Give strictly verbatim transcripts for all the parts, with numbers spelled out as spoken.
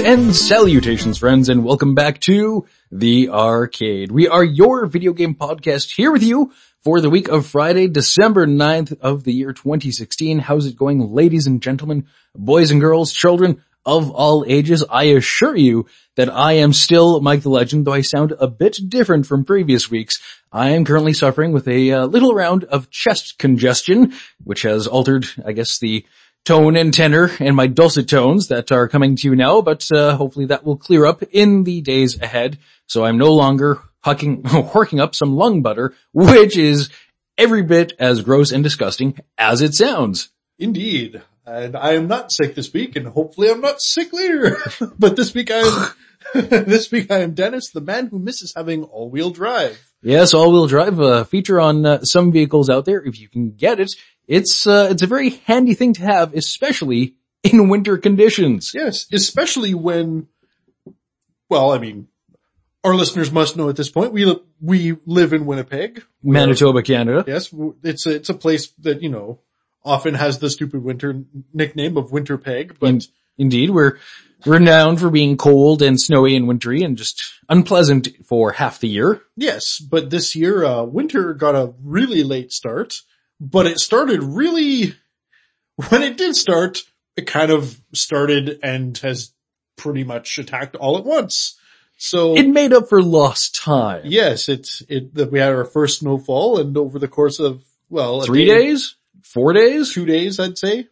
and salutations, friends, and welcome back to The Arcade. We are your video game podcast here with you for the week of Friday, December ninth of the year twenty sixteen. How's it going, ladies and gentlemen, boys and girls, children of all ages? I assure you that I am still Mike the Legend, though I sound a bit different from previous weeks. I am currently suffering with a uh, little round of chest congestion, which has altered, I guess, the tone and tenor and my dulcet tones that are coming to you now, but uh, hopefully that will clear up in the days ahead. So I'm no longer hucking, horking up some lung butter, which is every bit as gross and disgusting as it sounds. Indeed. And I am not sick this week, and hopefully I'm not sick later. But this week I am, this week I am Dennis, the man who misses having all-wheel drive. Yes, all-wheel drive, a feature on uh, some vehicles out there, if you can get it. It's, uh, it's a very handy thing to have, especially in winter conditions. Yes, especially when, well, I mean, our listeners must know at this point, we, we live in Winnipeg. Manitoba, Canada. Yes, it's a, it's a place that, you know, often has the stupid winter nickname of Winterpeg, but. In, indeed, we're renowned for being cold and snowy and wintry and just unpleasant for half the year. Yes, but this year, uh, winter got a really late start. But it started really, when it did start, it kind of started and has pretty much attacked all at once. So it made up for lost time. Yes, it's, it, that we had our first snowfall, and over the course of, well, three day, days, four days, two days, I'd say.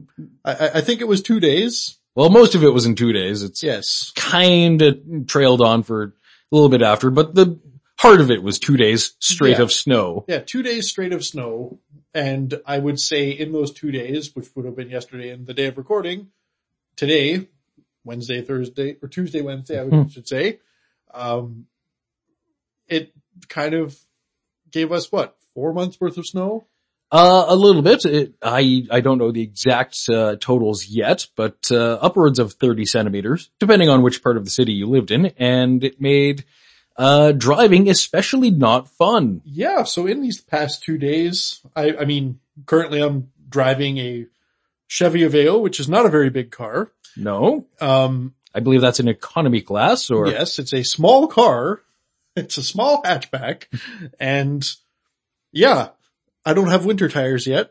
I, I think it was two days. Well, most of it was in two days. It's yes, kind of trailed on for a little bit after, but the heart of it was two days straight yeah. of snow. Yeah, two days straight of snow. And I would say in those two days, which would have been yesterday and the day of recording, today, Wednesday, Thursday, or Tuesday, Wednesday, I would, should say, um, it kind of gave us what, four months worth of snow? Uh, a little bit. It, I, I don't know the exact, uh, totals yet, but, uh, upwards of thirty centimeters, depending on which part of the city you lived in, and it made Uh, driving especially not fun. Yeah, so in these past two days, I, I mean, currently I'm driving a Chevy Aveo, which is not a very big car. No. Um, I believe that's an economy class, or? Yes, it's a small car. It's a small hatchback. And yeah, I don't have winter tires yet.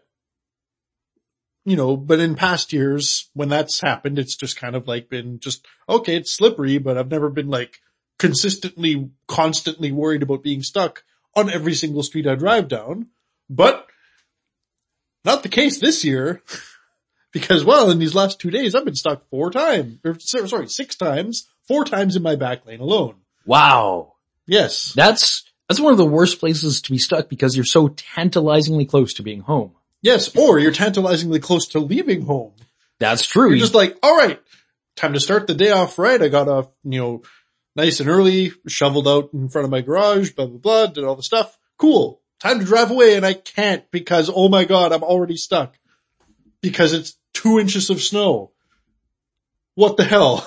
You know, but in past years, when that's happened, it's just kind of like been just, okay, it's slippery, but I've never been like, consistently, constantly worried about being stuck on every single street I drive down. But not the case this year because, well, in these last two days, I've been stuck four times, or sorry, six times, four times in my back lane alone. Wow. Yes. That's, that's one of the worst places to be stuck because you're so tantalizingly close to being home. Yes. Or you're tantalizingly close to leaving home. That's true. You're just like, all right, time to start the day off right. I got off, you know, nice and early, shoveled out in front of my garage, blah, blah, blah, did all the stuff. Cool. Time to drive away, and I can't because, oh my god, I'm already stuck. Because it's two inches of snow. What the hell?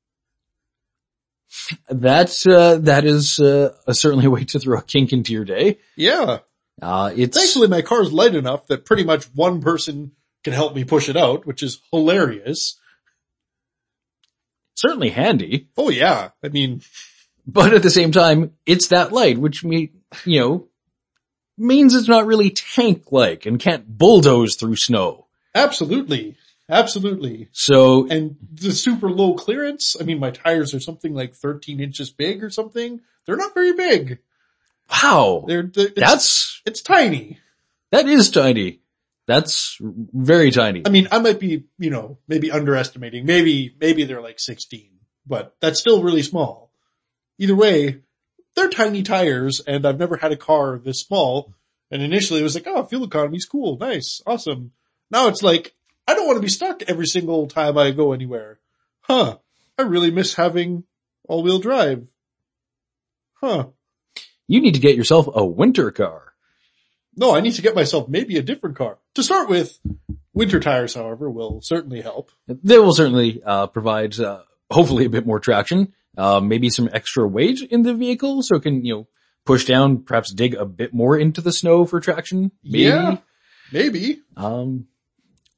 That's, uh, that is, uh, a certainly a way to throw a kink into your day. Yeah. Uh, it's... Thankfully my car's light enough that pretty much one person can help me push it out, which is hilarious. Certainly handy. Oh yeah. I mean, but at the same time, it's that light, which me, you know, means it's not really tank-like and can't bulldoze through snow. Absolutely. Absolutely. So, and the super low clearance, I mean, my tires are something like thirteen inches big or something. They're not very big. Wow. They're, they're it's, that's, it's tiny. That is tiny. That's very tiny. I mean, I might be, you know, maybe underestimating. Maybe, maybe they're like sixteen, but that's still really small. Either way, they're tiny tires, and I've never had a car this small. And initially it was like, oh, fuel economy's cool, nice, awesome. Now it's like, I don't want to be stuck every single time I go anywhere. Huh. I really miss having all-wheel drive. Huh. You need to get yourself a winter car. No, I need to get myself maybe a different car. To start with, winter tires, however, will certainly help. They will certainly uh provide, uh, hopefully a bit more traction, uh, maybe some extra weight in the vehicle so it can, you know, push down, perhaps dig a bit more into the snow for traction. Maybe. Yeah, maybe. Um,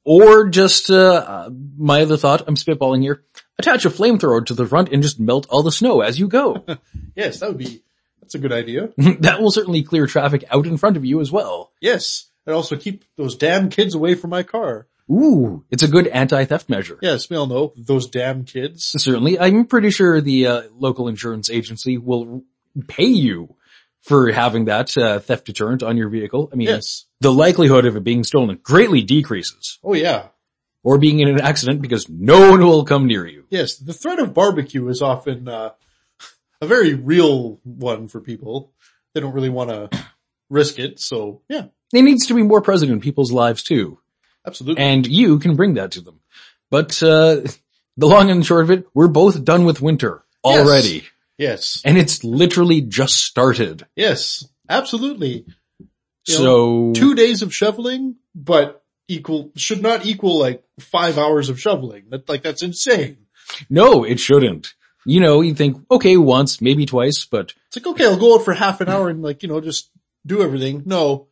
Or just, uh, my other thought, I'm spitballing here, attach a flamethrower to the front and just melt all the snow as you go. Yes, that would be, that's a good idea. That will certainly clear traffic out in front of you as well. Yes. And also keep those damn kids away from my car. Ooh, it's a good anti-theft measure. Yes, we all know those damn kids. Certainly. I'm pretty sure the uh, local insurance agency will pay you for having that uh, theft deterrent on your vehicle. I mean, Yes. the likelihood of it being stolen greatly decreases. Oh yeah. Or being in an accident because no one will come near you. Yes, the threat of barbecue is often uh, a very real one for people. They don't really want to risk it, so yeah. It needs to be more present in people's lives too. Absolutely. And you can bring that to them. But uh the long and short of it, we're both done with winter already. Yes. And it's literally just started. Yes, absolutely. You So know, two days of shoveling, but equal, should not equal like five hours of shoveling. That, like, that's insane. no, it shouldn't. You know, you think, okay, once, maybe twice, but It's like, okay, I'll go out for half an hour and like, you know, just do everything. No.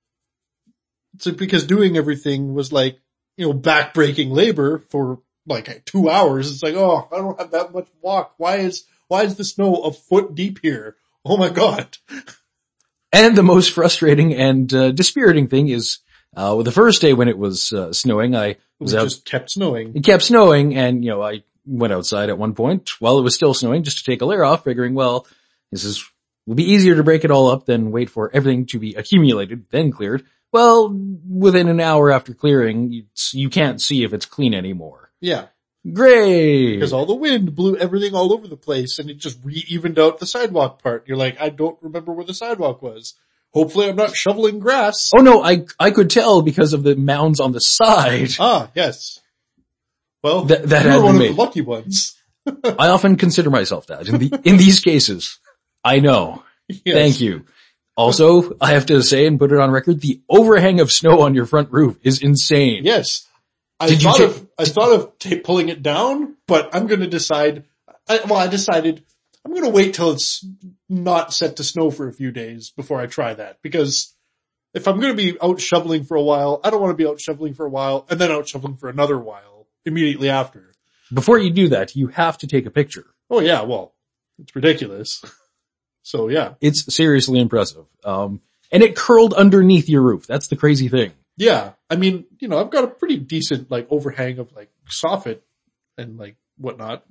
It's like because doing everything was like, you know, backbreaking labor for like two hours. It's like, oh, I don't have that much walk. Why is, why is the snow a foot deep here? Oh my God. and the most frustrating and uh, dispiriting thing is, uh, the first day when it was uh, snowing, I It was out, just kept snowing. it kept snowing and, you know, I went outside at one point while it was still snowing just to take a layer off, figuring, well, this is, will be easier to break it all up than wait for everything to be accumulated, then cleared. Well, within an hour after clearing, you, you can't see if it's clean anymore. Yeah. Great! Because all the wind blew everything all over the place and it just re-evened out the sidewalk part. You're like, I don't remember where the sidewalk was. Hopefully I'm not shoveling grass. Oh no, I, I could tell because of the mounds on the side. Ah, yes. Well, That- that you had were one been of the made. lucky ones. I often consider myself that. In, the, in these cases, I know. Yes. Thank you. Also, I have to say and put it on record, the overhang of snow on your front roof is insane. Yes. I Did you thought ta- of, I thought of ta pulling it down, but I'm going to decide, I, well, I decided I'm going to wait till it's not set to snow for a few days before I try that. Because if I'm going to be out shoveling for a while, I don't want to be out shoveling for a while and then out shoveling for another while immediately after. Before you do that, you have to take a picture. Oh yeah, well, it's ridiculous. So yeah. It's seriously impressive. Um, and it curled underneath your roof. That's the crazy thing. Yeah. I mean, you know, I've got a pretty decent like overhang of like soffit and like whatnot.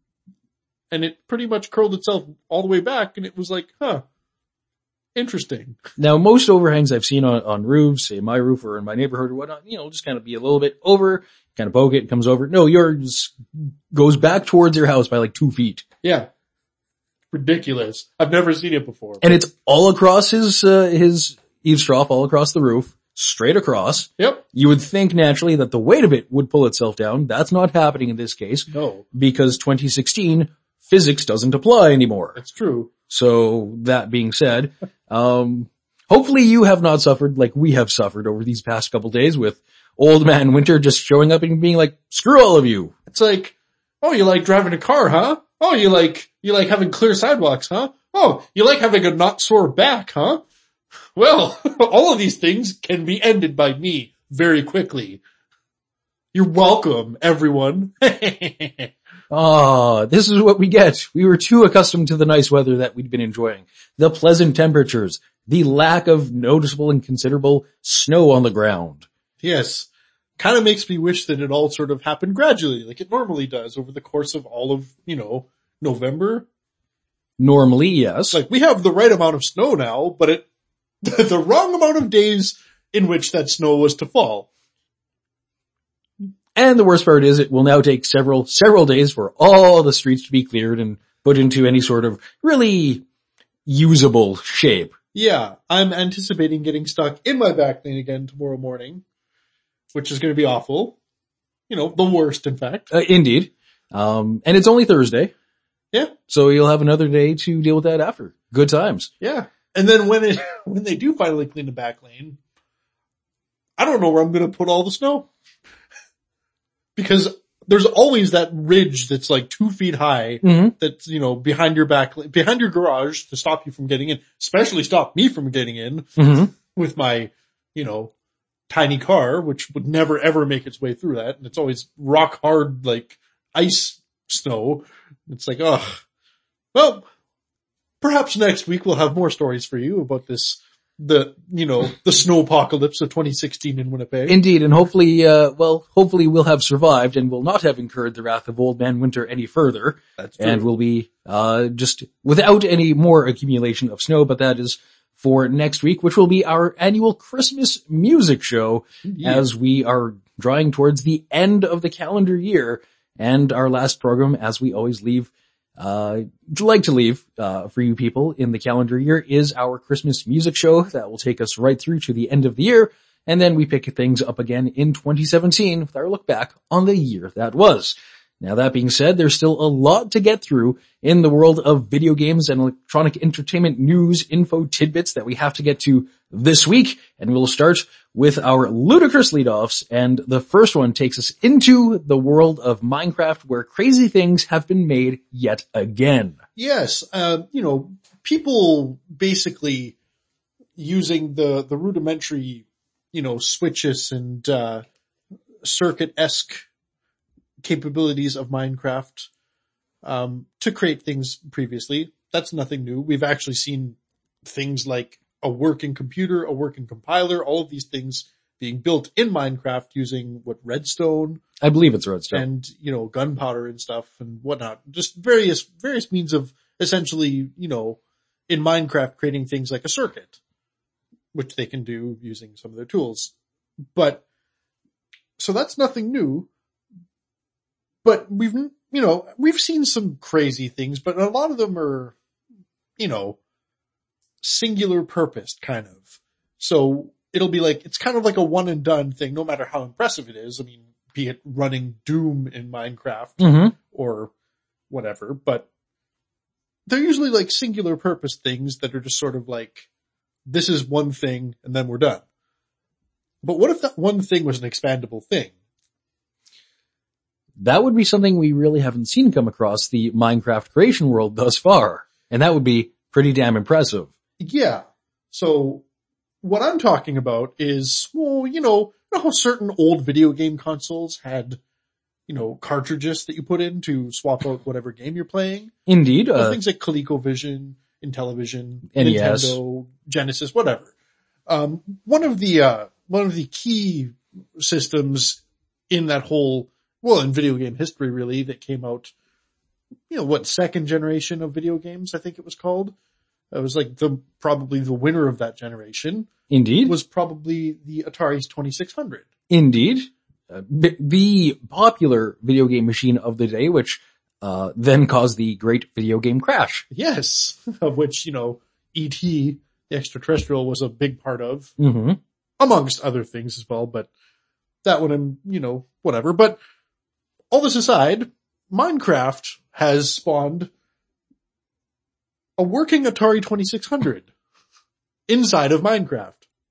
And it pretty much curled itself all the way back and it was like, huh, interesting. Now, most overhangs I've seen on, on roofs, say my roof or in my neighborhood or whatnot, you know, just kind of be a little bit over, kind of poke it, it comes over. No, yours goes back towards your house by like two feet. Yeah. Ridiculous. I've never seen it before. And it's all across his, uh, his eaves trough, all across the roof, straight across. Yep. You would think naturally that the weight of it would pull itself down. That's not happening in this case No, because twenty sixteen physics doesn't apply anymore. that's true. So that being said, um, hopefully you have not suffered like we have suffered over these past couple days with old man winter just showing up and being like, screw all of you. It's like, oh, you like driving a car, huh? Oh, you like, you like having clear sidewalks, huh? Oh, you like having a not sore back, huh? Well, all of these things can be ended by me very quickly. You're welcome, everyone. Ah, this is what we get. We were too accustomed to the nice weather that we'd been enjoying. The pleasant temperatures, the lack of noticeable and considerable snow on the ground. Yes. Kind of makes me wish that it all sort of happened gradually, like it normally does over the course of all of, you know, November. Normally, yes. It's like we have the right amount of snow now, but it, the wrong amount of days in which that snow was to fall. And the worst part is it will now take several, several days for all the streets to be cleared and put into any sort of really usable shape. Yeah, I'm anticipating getting stuck in my back lane again tomorrow morning, which is going to be awful. You know, the worst, in fact. Uh, indeed. Um, and it's only Thursday. Yeah. So you'll have another day to deal with that after. Good times. Yeah. And then when it, when they do finally clean the back lane, I don't know where I'm going to put all the snow. Because there's always that ridge that's like two feet high Mm-hmm. that's, you know, behind your back, behind your garage to stop you from getting in, especially stop me from getting in Mm-hmm. with my, you know, tiny car, which would never ever make its way through that. And it's always rock hard, like ice snow. It's like, ugh. Well, perhaps next week we'll have more stories for you about this, the, you know, the snow apocalypse of twenty sixteen in Winnipeg. Indeed, and hopefully, uh, well, hopefully we'll have survived and will not have incurred the wrath of Old Man Winter any further. That's true. And we'll be, uh, just without any more accumulation of snow, but that is for next week, which will be our annual Christmas music show, Yeah. as we are drawing towards the end of the calendar year. And our last program, as we always leave, uh, like to leave, uh, for you people in the calendar year, is our Christmas music show that will take us right through to the end of the year. And then we pick things up again in twenty seventeen with our look back on the year that was. Now that being said, there's still a lot to get through in the world of video games and electronic entertainment news, info, tidbits that we have to get to this week. And we'll start with our ludicrous leadoffs. And the first one takes us into the world of Minecraft, where crazy things have been made yet again. Yes, uh, you know, people basically using the, the rudimentary, you know, switches and, uh, circuit-esque capabilities of Minecraft, um, to create things previously. That's nothing new. We've actually seen things like a working computer, a working compiler, all of these things being built in Minecraft using what, redstone? I believe it's redstone. And, you know, gunpowder and stuff and whatnot. Just various, various means of essentially, you know, in Minecraft creating things like a circuit, which they can do using some of their tools. But, so that's nothing new. But we've, you know, we've seen some crazy things, but a lot of them are, you know, singular purposed kind of. So it'll be like, it's kind of like a one and done thing, no matter how impressive it is. I mean, be it running Doom in Minecraft Mm-hmm. or whatever, but they're usually like singular purpose things that are just sort of like, this is one thing and then we're done. But what if that one thing was an expandable thing? That would be something we really haven't seen come across the Minecraft creation world thus far. And that would be pretty damn impressive. Yeah. So what I'm talking about is, well, you know, you know how certain old video game consoles had, you know, cartridges that you put in to swap out whatever game you're playing? Indeed. Well, Uh, things like ColecoVision, Intellivision, N E S. Nintendo, Genesis, whatever. Um, one of the, uh, one of the key systems in that whole, well, in video game history really, that came out, you know, what, second generation of video games, I think it was called. It was like the, probably the winner of that generation indeed. was probably the Atari's twenty-six hundred. Indeed. Uh, b- the popular video game machine of the day, which, uh, then caused the great video game crash. Yes. Of which, you know, E T, the extraterrestrial, was a big part of, Mm-hmm. amongst other things as well, but that one, and you know, whatever. But all this aside, Minecraft has spawned a working Atari twenty-six hundred inside of Minecraft.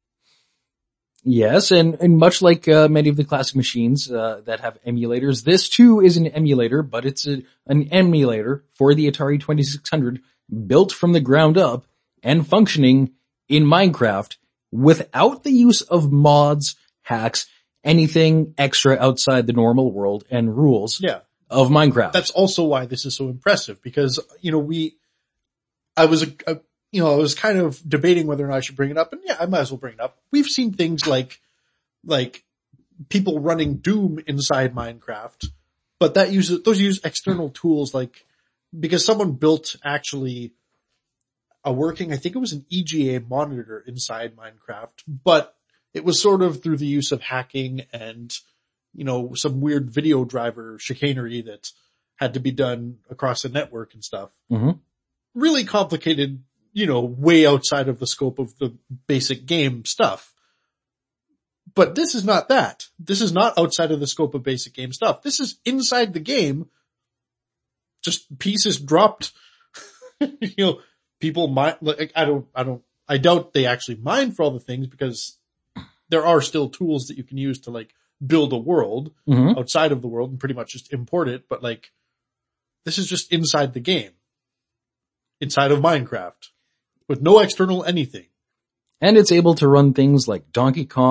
Yes, and, and much like uh, many of the classic machines uh, that have emulators, this too is an emulator, but it's a, an emulator for the Atari twenty-six hundred built from the ground up and functioning in Minecraft without the use of mods, hacks, anything extra outside the normal world and rules Yeah. of Minecraft. That's also why this is so impressive, because, you know, we, I was, a, a, you know, I was kind of debating whether or not I should bring it up, and yeah, I might as well bring it up. We've seen things like, like people running Doom inside Minecraft, but that uses, those use external tools, like, because someone built actually a working, I think it was an E G A monitor inside Minecraft, but it was sort of through the use of hacking and, you know, some weird video driver chicanery that had to be done across the network and stuff. Mm-hmm. Really complicated, you know, way outside of the scope of the basic game stuff. But this is not that. This is not outside of the scope of basic game stuff. This is inside the game. Just pieces dropped. You know, people mine, like, I don't, I don't, I doubt they actually mine for all the things, because there are still tools that you can use to like build a world Mm-hmm. outside of the world and pretty much just import it. But like, this is just inside the game, inside of Minecraft with no external anything. And it's able to run things like Donkey Kong,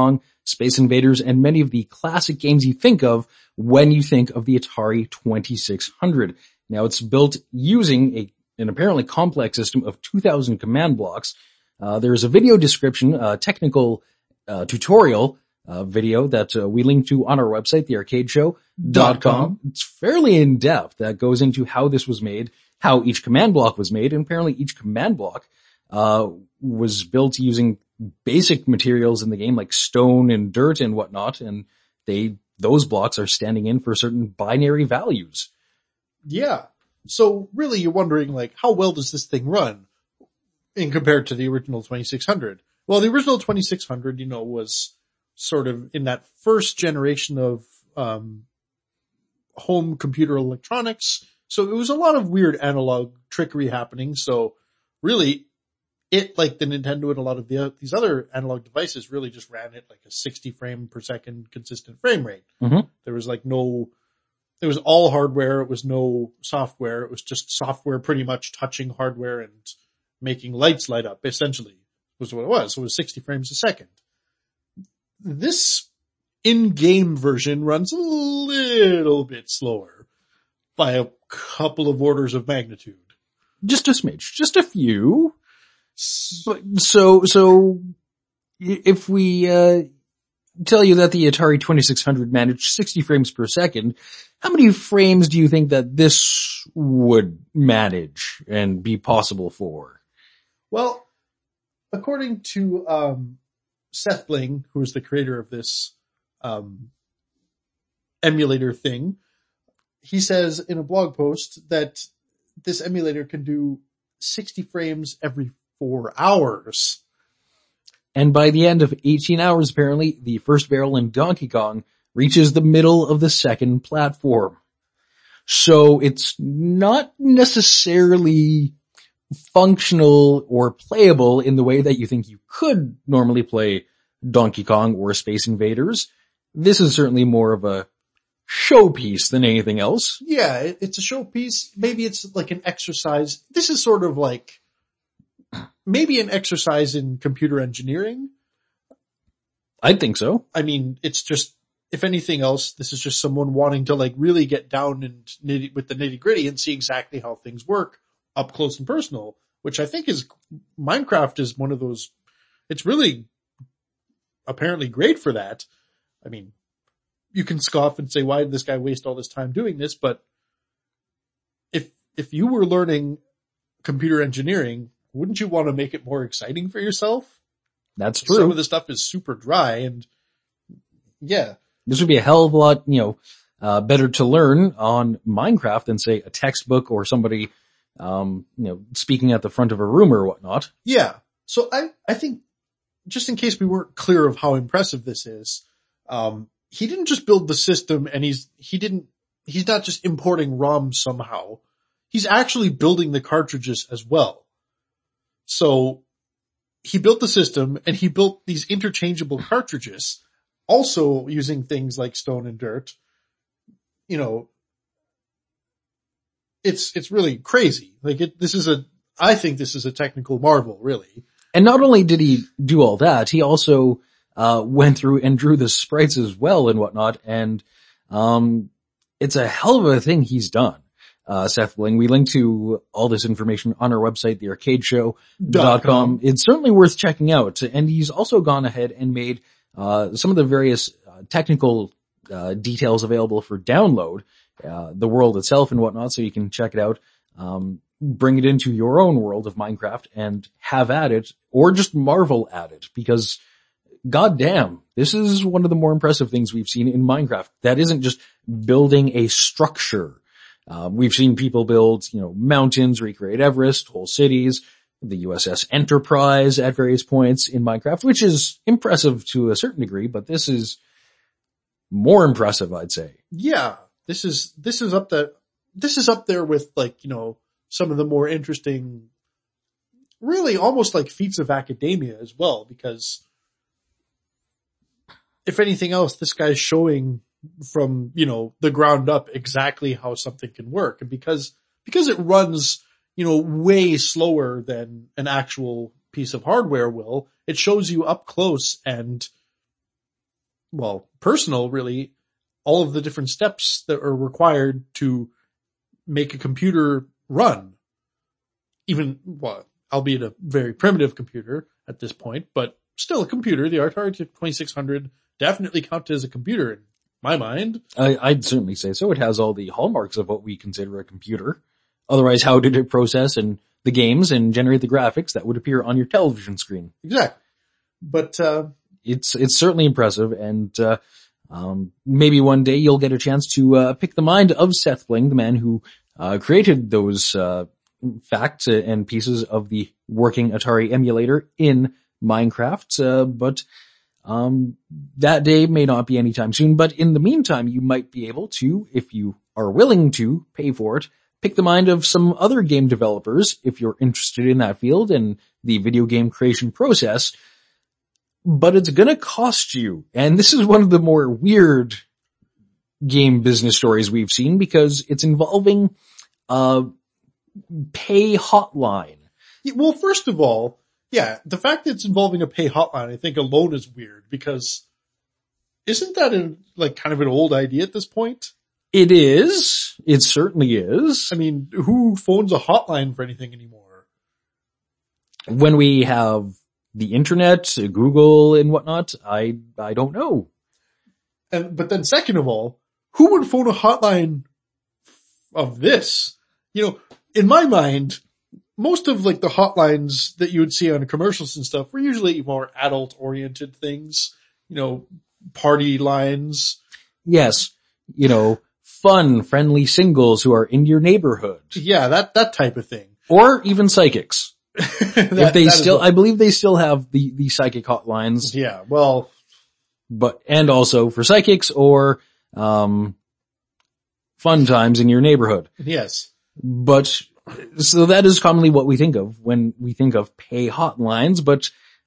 Space Invaders, and many of the classic games you think of when you think of the Atari twenty-six hundred. Now, it's built using a, an apparently complex system of two thousand command blocks. Uh, there's a video description, a technical uh, tutorial uh, video that uh, we link to on our website, the arcade show dot com. It's fairly in-depth. That goes into how this was made, how each command block was made, and apparently each command block uh was built using basic materials in the game like stone and dirt and whatnot, and they those blocks are standing in for certain binary values. Yeah. So really you're wondering, like, how well does this thing run in compared to the original twenty-six hundred? Well, the original twenty-six hundred, you know, was sort of in that first generation of um home computer electronics. So it was a lot of weird analog trickery happening. So really, it, like the Nintendo and a lot of the, these other analog devices, really just ran at like a sixty frame per second consistent frame rate. Mm-hmm. There was like no, it was all hardware. It was no software. It was just software pretty much touching hardware and making lights light up, essentially, was what it was. So it was sixty frames a second. This in-game version runs a little bit slower by a couple of orders of magnitude. Just a smidge, just a few. So, so if we, uh, tell you that the Atari twenty-six hundred managed sixty frames per second, how many frames do you think that this would manage and be possible for? Well, according to, um, Seth Bling, who is the creator of this, um, emulator thing, he says in a blog post that this emulator can do sixty frames every four hours. And by the end of eighteen hours, apparently, the first barrel in Donkey Kong reaches the middle of the second platform. So it's not necessarily functional or playable in the way that you think you could normally play Donkey Kong or Space Invaders. This is certainly more of a showpiece than anything else. Yeah, it, it's a showpiece. Maybe it's like an exercise. This is sort of like maybe an exercise in computer engineering. I think so. I mean, it's just, if anything else, this is just someone wanting to like really get down and nitty with the nitty gritty and see exactly how things work up close and personal, which I think is, Minecraft is one of those, it's really apparently great for that. I mean, you can scoff and say, why did this guy waste all this time doing this? But if, if you were learning computer engineering, wouldn't you want to make it more exciting for yourself? That's true. Some of the stuff is super dry, and yeah. This would be a hell of a lot, you know, uh, better to learn on Minecraft than say a textbook or somebody, um, you know, speaking at the front of a room or whatnot. Yeah. So I, I think just in case we weren't clear of how impressive this is, um, he didn't just build the system and he's, he didn't, he's not just importing ROMs somehow. He's actually building the cartridges as well. So he built the system and he built these interchangeable cartridges, also using things like stone and dirt. You know, it's, it's really crazy. Like it, this is a, I think this is a technical marvel, really. And not only did he do all that, he also, uh, went through and drew the sprites as well and whatnot. And, um, it's a hell of a thing he's done. Uh, Seth Bling. We link to all this information on our website, the arcade show dot com. It's certainly worth checking out. And he's also gone ahead and made, uh, some of the various uh, technical, uh, details available for download, uh, the world itself and whatnot. So you can check it out, um, bring it into your own world of Minecraft and have at it or just marvel at it because goddamn, this is one of the more impressive things we've seen in Minecraft. That isn't just building a structure. Uh, we've seen people build, you know, mountains, recreate Everest, whole cities, the U S S Enterprise at various points in Minecraft, which is impressive to a certain degree, but this is more impressive, I'd say. Yeah, this is, this is up the, this is up there with like, you know, some of the more interesting, really almost like feats of academia as well, because if anything else, this guy's showing from, you know, the ground up exactly how something can work. And because, because it runs, you know, way slower than an actual piece of hardware will, it shows you up close and well, personal really, all of the different steps that are required to make a computer run. Even, well, albeit a very primitive computer at this point, but still a computer. The Atari twenty-six hundred definitely counted as a computer in my mind. I, I'd certainly say so. It has all the hallmarks of what we consider a computer. Otherwise, how did it process and the games and generate the graphics that would appear on your television screen? Exactly. But, uh, it's, it's certainly impressive, and, uh, um, maybe one day you'll get a chance to, uh, pick the mind of Seth Bling, the man who, uh, created those, uh, facts and pieces of the working Atari emulator in Minecraft, uh, but, um, that day may not be anytime soon, but in the meantime, you might be able to, if you are willing to pay for it, pick the mind of some other game developers if you're interested in that field and the video game creation process, but it's gonna cost you. And this is one of the more weird game business stories we've seen because it's involving a pay hotline. Well, first of all, yeah, the fact that it's involving a pay hotline, I think alone is weird because isn't that a, like kind of an old idea at this point? It is. It certainly is. I mean, who phones a hotline for anything anymore? When we have the internet, Google and whatnot, I, I don't know. And, but then second of all, who would phone a hotline of this? You know, in my mind, most of like the hotlines that you would see on commercials and stuff were usually more adult oriented things, you know, party lines. Yes. You know, fun, friendly singles who are in your neighborhood. Yeah, that, that type of thing. Or even psychics. that, if they that still, well. I believe they still have the, the psychic hotlines. Yeah, well. But, and also for psychics or, um, fun times in your neighborhood. Yes. But, so that is commonly what we think of when we think of pay hotlines, but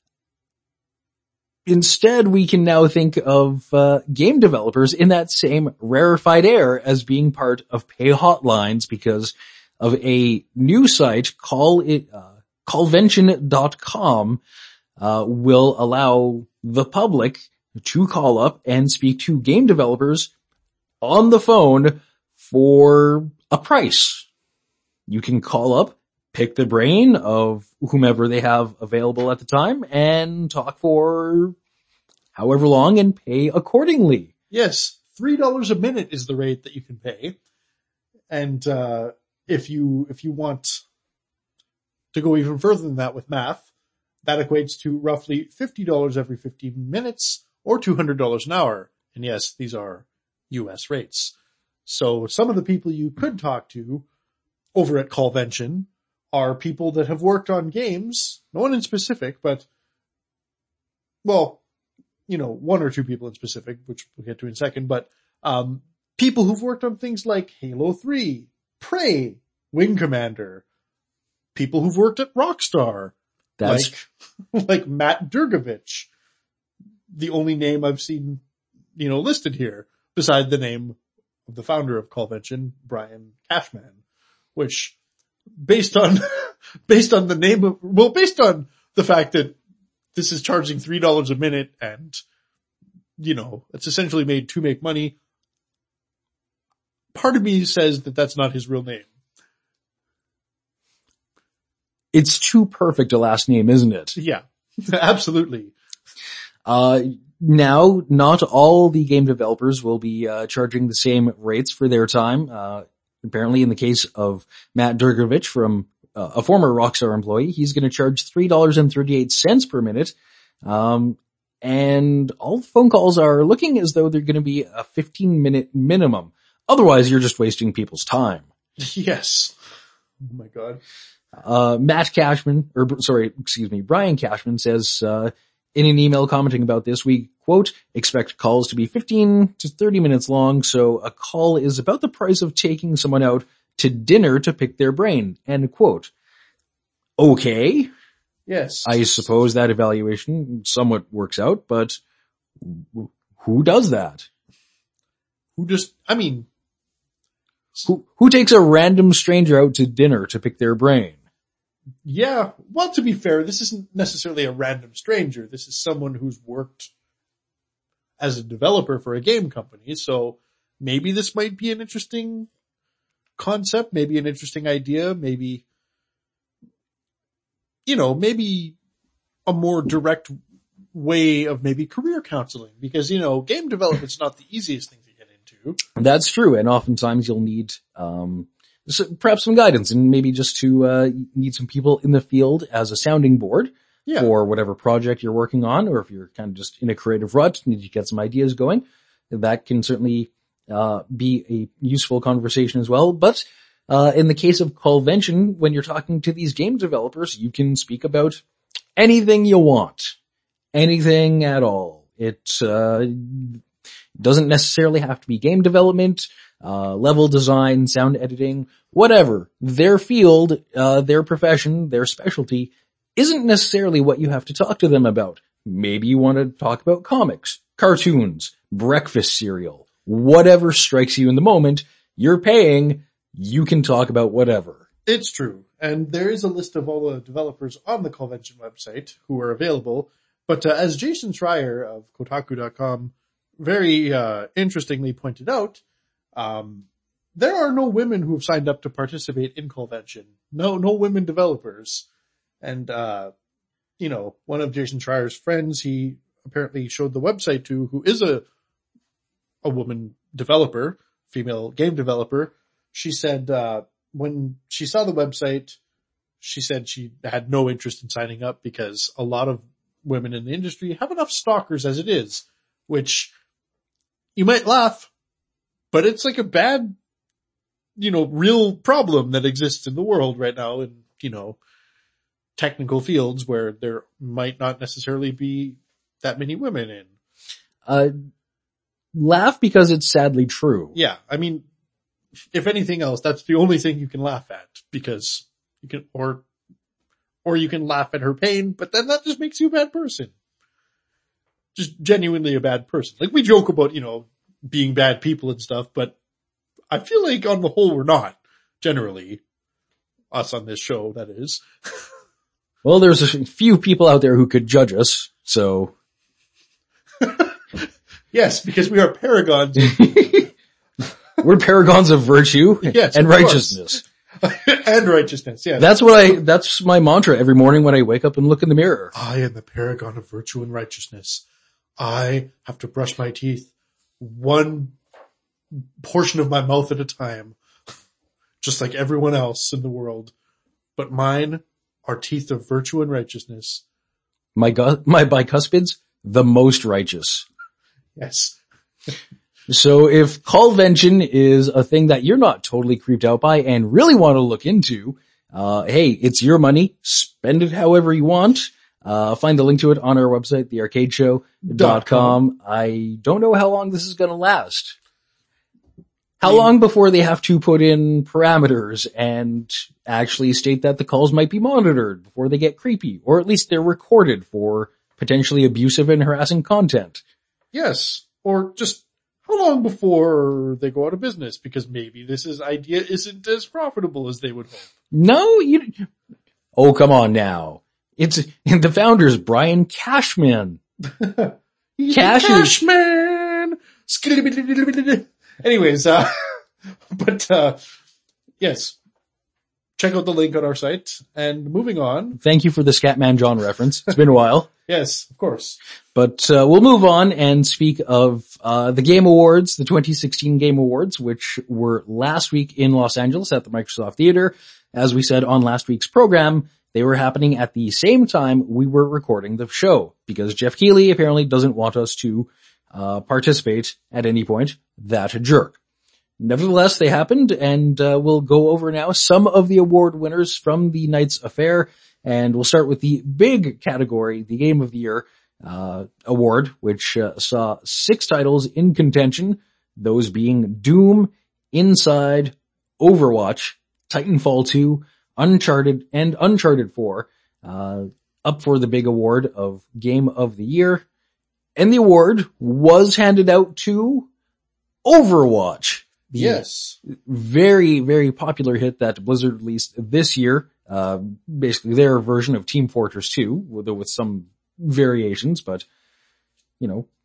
instead we can now think of, uh, game developers in that same rarefied air as being part of pay hotlines because of a new site, call it, uh, callvention dot com, uh, will allow the public to call up and speak to game developers on the phone for a price. You can call up, pick the brain of whomever they have available at the time, and talk for however long and pay accordingly. Yes, three dollars a minute is the rate that you can pay. And uh if you if you want to go even further than that with math, that equates to roughly fifty dollars every fifteen minutes or two hundred dollars an hour. And yes, these are U S rates. So some of the people you could talk to over at Callvention are people that have worked on games, no one in specific, but, well, you know, one or two people in specific, which we'll get to in a second, but, um, people who've worked on things like Halo three, Prey, Wing Commander, people who've worked at Rockstar, That's like, like Matt Durgovich, the only name I've seen, you know, listed here, beside the name of the founder of Callvention, Brian Cashman. Which, based on, based on the name of, well, based on the fact that this is charging three dollars a minute and, you know, it's essentially made to make money, part of me says that that's not his real name. It's too perfect a last name, isn't it? Yeah, absolutely. Uh, now, not all the game developers will be, uh, charging the same rates for their time. Uh, Apparently in the case of Matt Durgovich from uh, a former Rockstar employee, he's going to charge three dollars and thirty-eight cents per minute. Um, and all phone calls are looking as though they're going to be a fifteen minute minimum. Otherwise, you're just wasting people's time. Yes. Oh my God. Uh, Matt Cashman, or sorry, excuse me, Brian Cashman says, uh, in an email commenting about this, we, quote, expect calls to be fifteen to thirty minutes long, so a call is about the price of taking someone out to dinner to pick their brain, end quote. Okay. Yes. I suppose that evaluation somewhat works out, but who does that? Who just, I mean. Who, who takes a random stranger out to dinner to pick their brain? Yeah. Well, to be fair, this isn't necessarily a random stranger. This is someone who's worked as a developer for a game company. So maybe this might be an interesting concept, maybe an interesting idea, maybe, you know, maybe a more direct way of maybe career counseling, because, you know, game development's not the easiest thing to get into. That's true. And oftentimes you'll need, um, so perhaps some guidance and maybe just to, uh, need some people in the field as a sounding board Yeah. for whatever project you're working on, or if you're kind of just in a creative rut, need to get some ideas going. That can certainly, uh, be a useful conversation as well. But, uh, in the case of Convention, when you're talking to these game developers, you can speak about anything you want. Anything at all. It, uh, doesn't necessarily have to be game development, uh, level design, sound editing, whatever. Their field, uh, their profession, their specialty isn't necessarily what you have to talk to them about. Maybe you want to talk about comics, cartoons, breakfast cereal, whatever strikes you in the moment. You're paying, you can talk about whatever. It's true. And there is a list of all the developers on the Convention website who are available. But uh, as Jason Schreier of Kotaku dot com very uh, interestingly pointed out, um, there are no women who have signed up to participate in Convention. No, no women developers. And, uh, you know, one of Jason Schreier's friends, he apparently showed the website to, who is a, a woman developer, female game developer. She said, uh, when she saw the website, she said she had no interest in signing up because a lot of women in the industry have enough stalkers as it is, which you might laugh, but it's like a bad, you know, real problem that exists in the world right now in, you know, technical fields where there might not necessarily be that many women in. Uh, laugh because it's sadly true. Yeah. I mean, if anything else, that's the only thing you can laugh at, because you can, or, or you can laugh at her pain, but then that just makes you a bad person. Just genuinely a bad person. Like we joke about, you know, being bad people and stuff, but I feel like on the whole we're not, generally. Us on this show, that is. Well, there's a few people out there who could judge us, so. Yes, because we are paragons. We're paragons of virtue Yes, and of righteousness. And righteousness, yes. That's what I, that's my mantra every morning when I wake up and look in the mirror. I am the paragon of virtue and righteousness. I have to brush my teeth one portion of my mouth at a time, just like everyone else in the world. But mine are teeth of virtue and righteousness. My gu- my bicuspids, the most righteous. Yes. So if Convention is a thing that you're not totally creeped out by and really want to look into, uh, hey, it's your money. Spend it however you want. Uh, find the link to it on our website, the arcade show dot com. I don't know how long this is going to last. How long before they have to put in parameters and actually state that the calls might be monitored before they get creepy, or at least they're recorded for potentially abusive and harassing content? Yes. Or just how long before they go out of business? Because maybe this is idea isn't as profitable as they would hope. No, you, oh, come on now. It's, the founder's Brian Cashman. He's Cash Cashman! Anyways, uh, but, uh, yes. Check out the link on our site. And moving on. Thank you for the Scatman John reference. It's been a while. Yes, of course. But, uh, we'll move on and speak of, uh, the Game Awards, the twenty sixteen Game Awards, which were last week in Los Angeles at the Microsoft Theater. As we said on last week's program, they were happening at the same time we were recording the show, because Jeff Keighley apparently doesn't want us to, uh, participate at any point. That a jerk. Nevertheless, they happened, and, uh, we'll go over now some of the award winners from the night's affair. And we'll start with the big category, the Game of the Year uh award, which uh, saw six titles in contention, those being Doom, Inside, Overwatch, Titanfall two, Uncharted, and Uncharted four, uh up for the big award of Game of the Year. And the award was handed out to Overwatch. The Yes. very, very popular hit that Blizzard released this year. Uh, basically their version of Team Fortress two, with, with some variations, but, you know,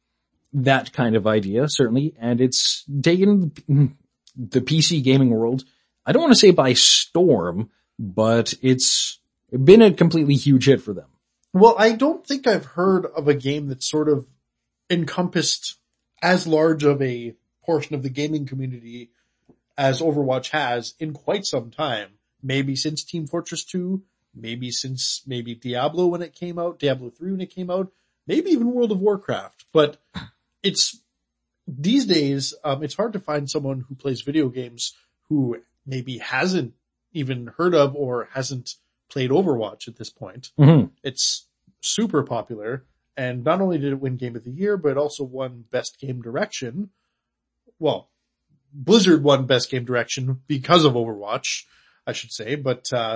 that kind of idea, certainly, and it's taken the P C gaming world, I don't want to say by storm, but it's been a completely huge hit for them. Well, I don't think I've heard of a game that sort of encompassed as large of a portion of the gaming community as Overwatch has in quite some time. Maybe since Team Fortress two, maybe since maybe Diablo when it came out, Diablo three when it came out, maybe even World of Warcraft. But it's, these days, um, it's hard to find someone who plays video games who maybe hasn't even heard of or hasn't played Overwatch at this point. Mm-hmm. It's super popular. And not only did it win Game of the Year, but it also won Best Game Direction. Well, Blizzard won Best Game Direction because of Overwatch, I should say. But, uh,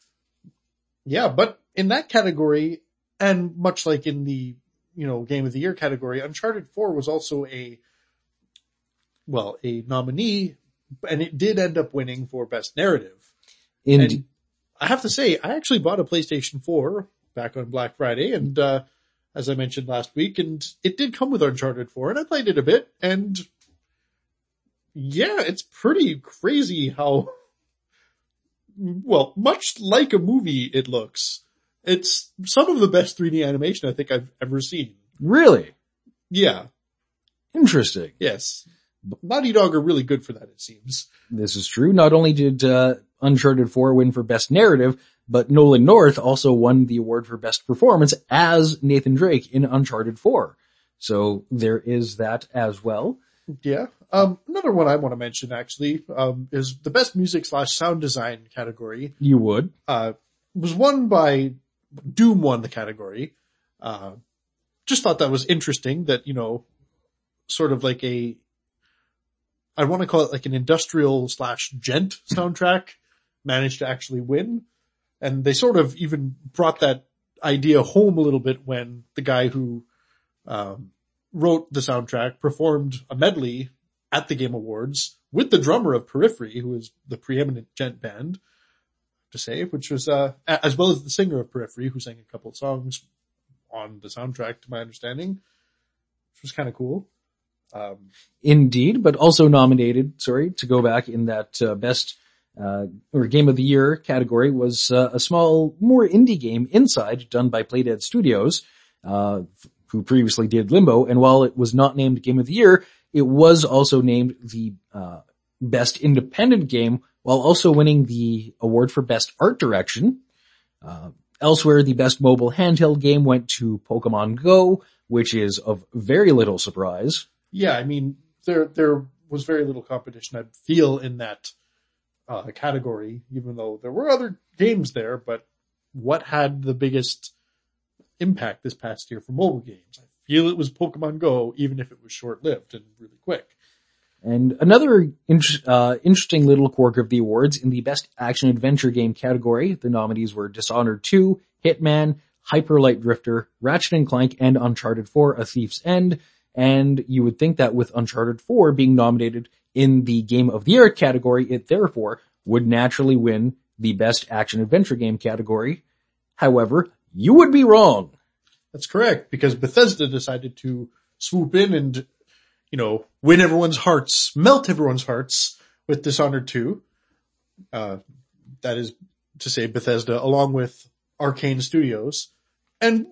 yeah, but in that category, and much like in the, you know, Game of the Year category, Uncharted four was also a, well, a nominee, and it did end up winning for Best Narrative. Indeed. And I have to say, I actually bought a PlayStation four back on Black Friday, and, uh, as I mentioned last week, and it did come with Uncharted four, and I played it a bit, and yeah, it's pretty crazy how, well, much like a movie it looks. It's some of the best three D animation I think I've ever seen. Really? Yeah. Interesting. Yes. Naughty Dog are really good for that, it seems. This is true. Not only did uh, Uncharted four win for Best Narrative, but Nolan North also won the award for Best Performance as Nathan Drake in Uncharted four. So there is that as well. Yeah. Um, another one I want to mention actually, um, is the Best Music slash Sound Design category. You would. Uh, was won by, Doom won the category. Uh, just thought that was interesting that, you know, sort of like a, I want to call it like an industrial slash gent soundtrack managed to actually win. And they sort of even brought that idea home a little bit when the guy who, um, wrote the soundtrack performed a medley at the Game Awards with the drummer of Periphery, who is the preeminent gent band, to say, which was, uh, as well as the singer of Periphery, who sang a couple of songs on the soundtrack, to my understanding, which was kind of cool. Um, Indeed, but also nominated, sorry, to go back in that uh, best uh or Game of the Year category was uh, a small, more indie game, Inside, done by Playdead Studios, uh who previously did Limbo, and while it was not named Game of the Year, it was also named the uh best independent game, while also winning the award for Best Art Direction. Uh Elsewhere, the best mobile handheld game went to Pokemon Go, which is of very little surprise. Yeah, I mean, there, there was very little competition, I feel, in that, uh, category, even though there were other games there, but what had the biggest impact this past year for mobile games? I feel it was Pokemon Go, even if it was short-lived and really quick. And another inter- uh, interesting little quirk of the awards, in the best action adventure game category, the nominees were Dishonored two, Hitman, Hyper Light Drifter, Ratchet and Clank, and Uncharted four, A Thief's End. And you would think that with Uncharted four being nominated in the Game of the Year category, it therefore would naturally win the best action adventure game category. However, you would be wrong. That's correct, because Bethesda decided to swoop in and, you know, win everyone's hearts, melt everyone's hearts with Dishonored two. Uh, that is to say Bethesda, along with Arcane Studios. And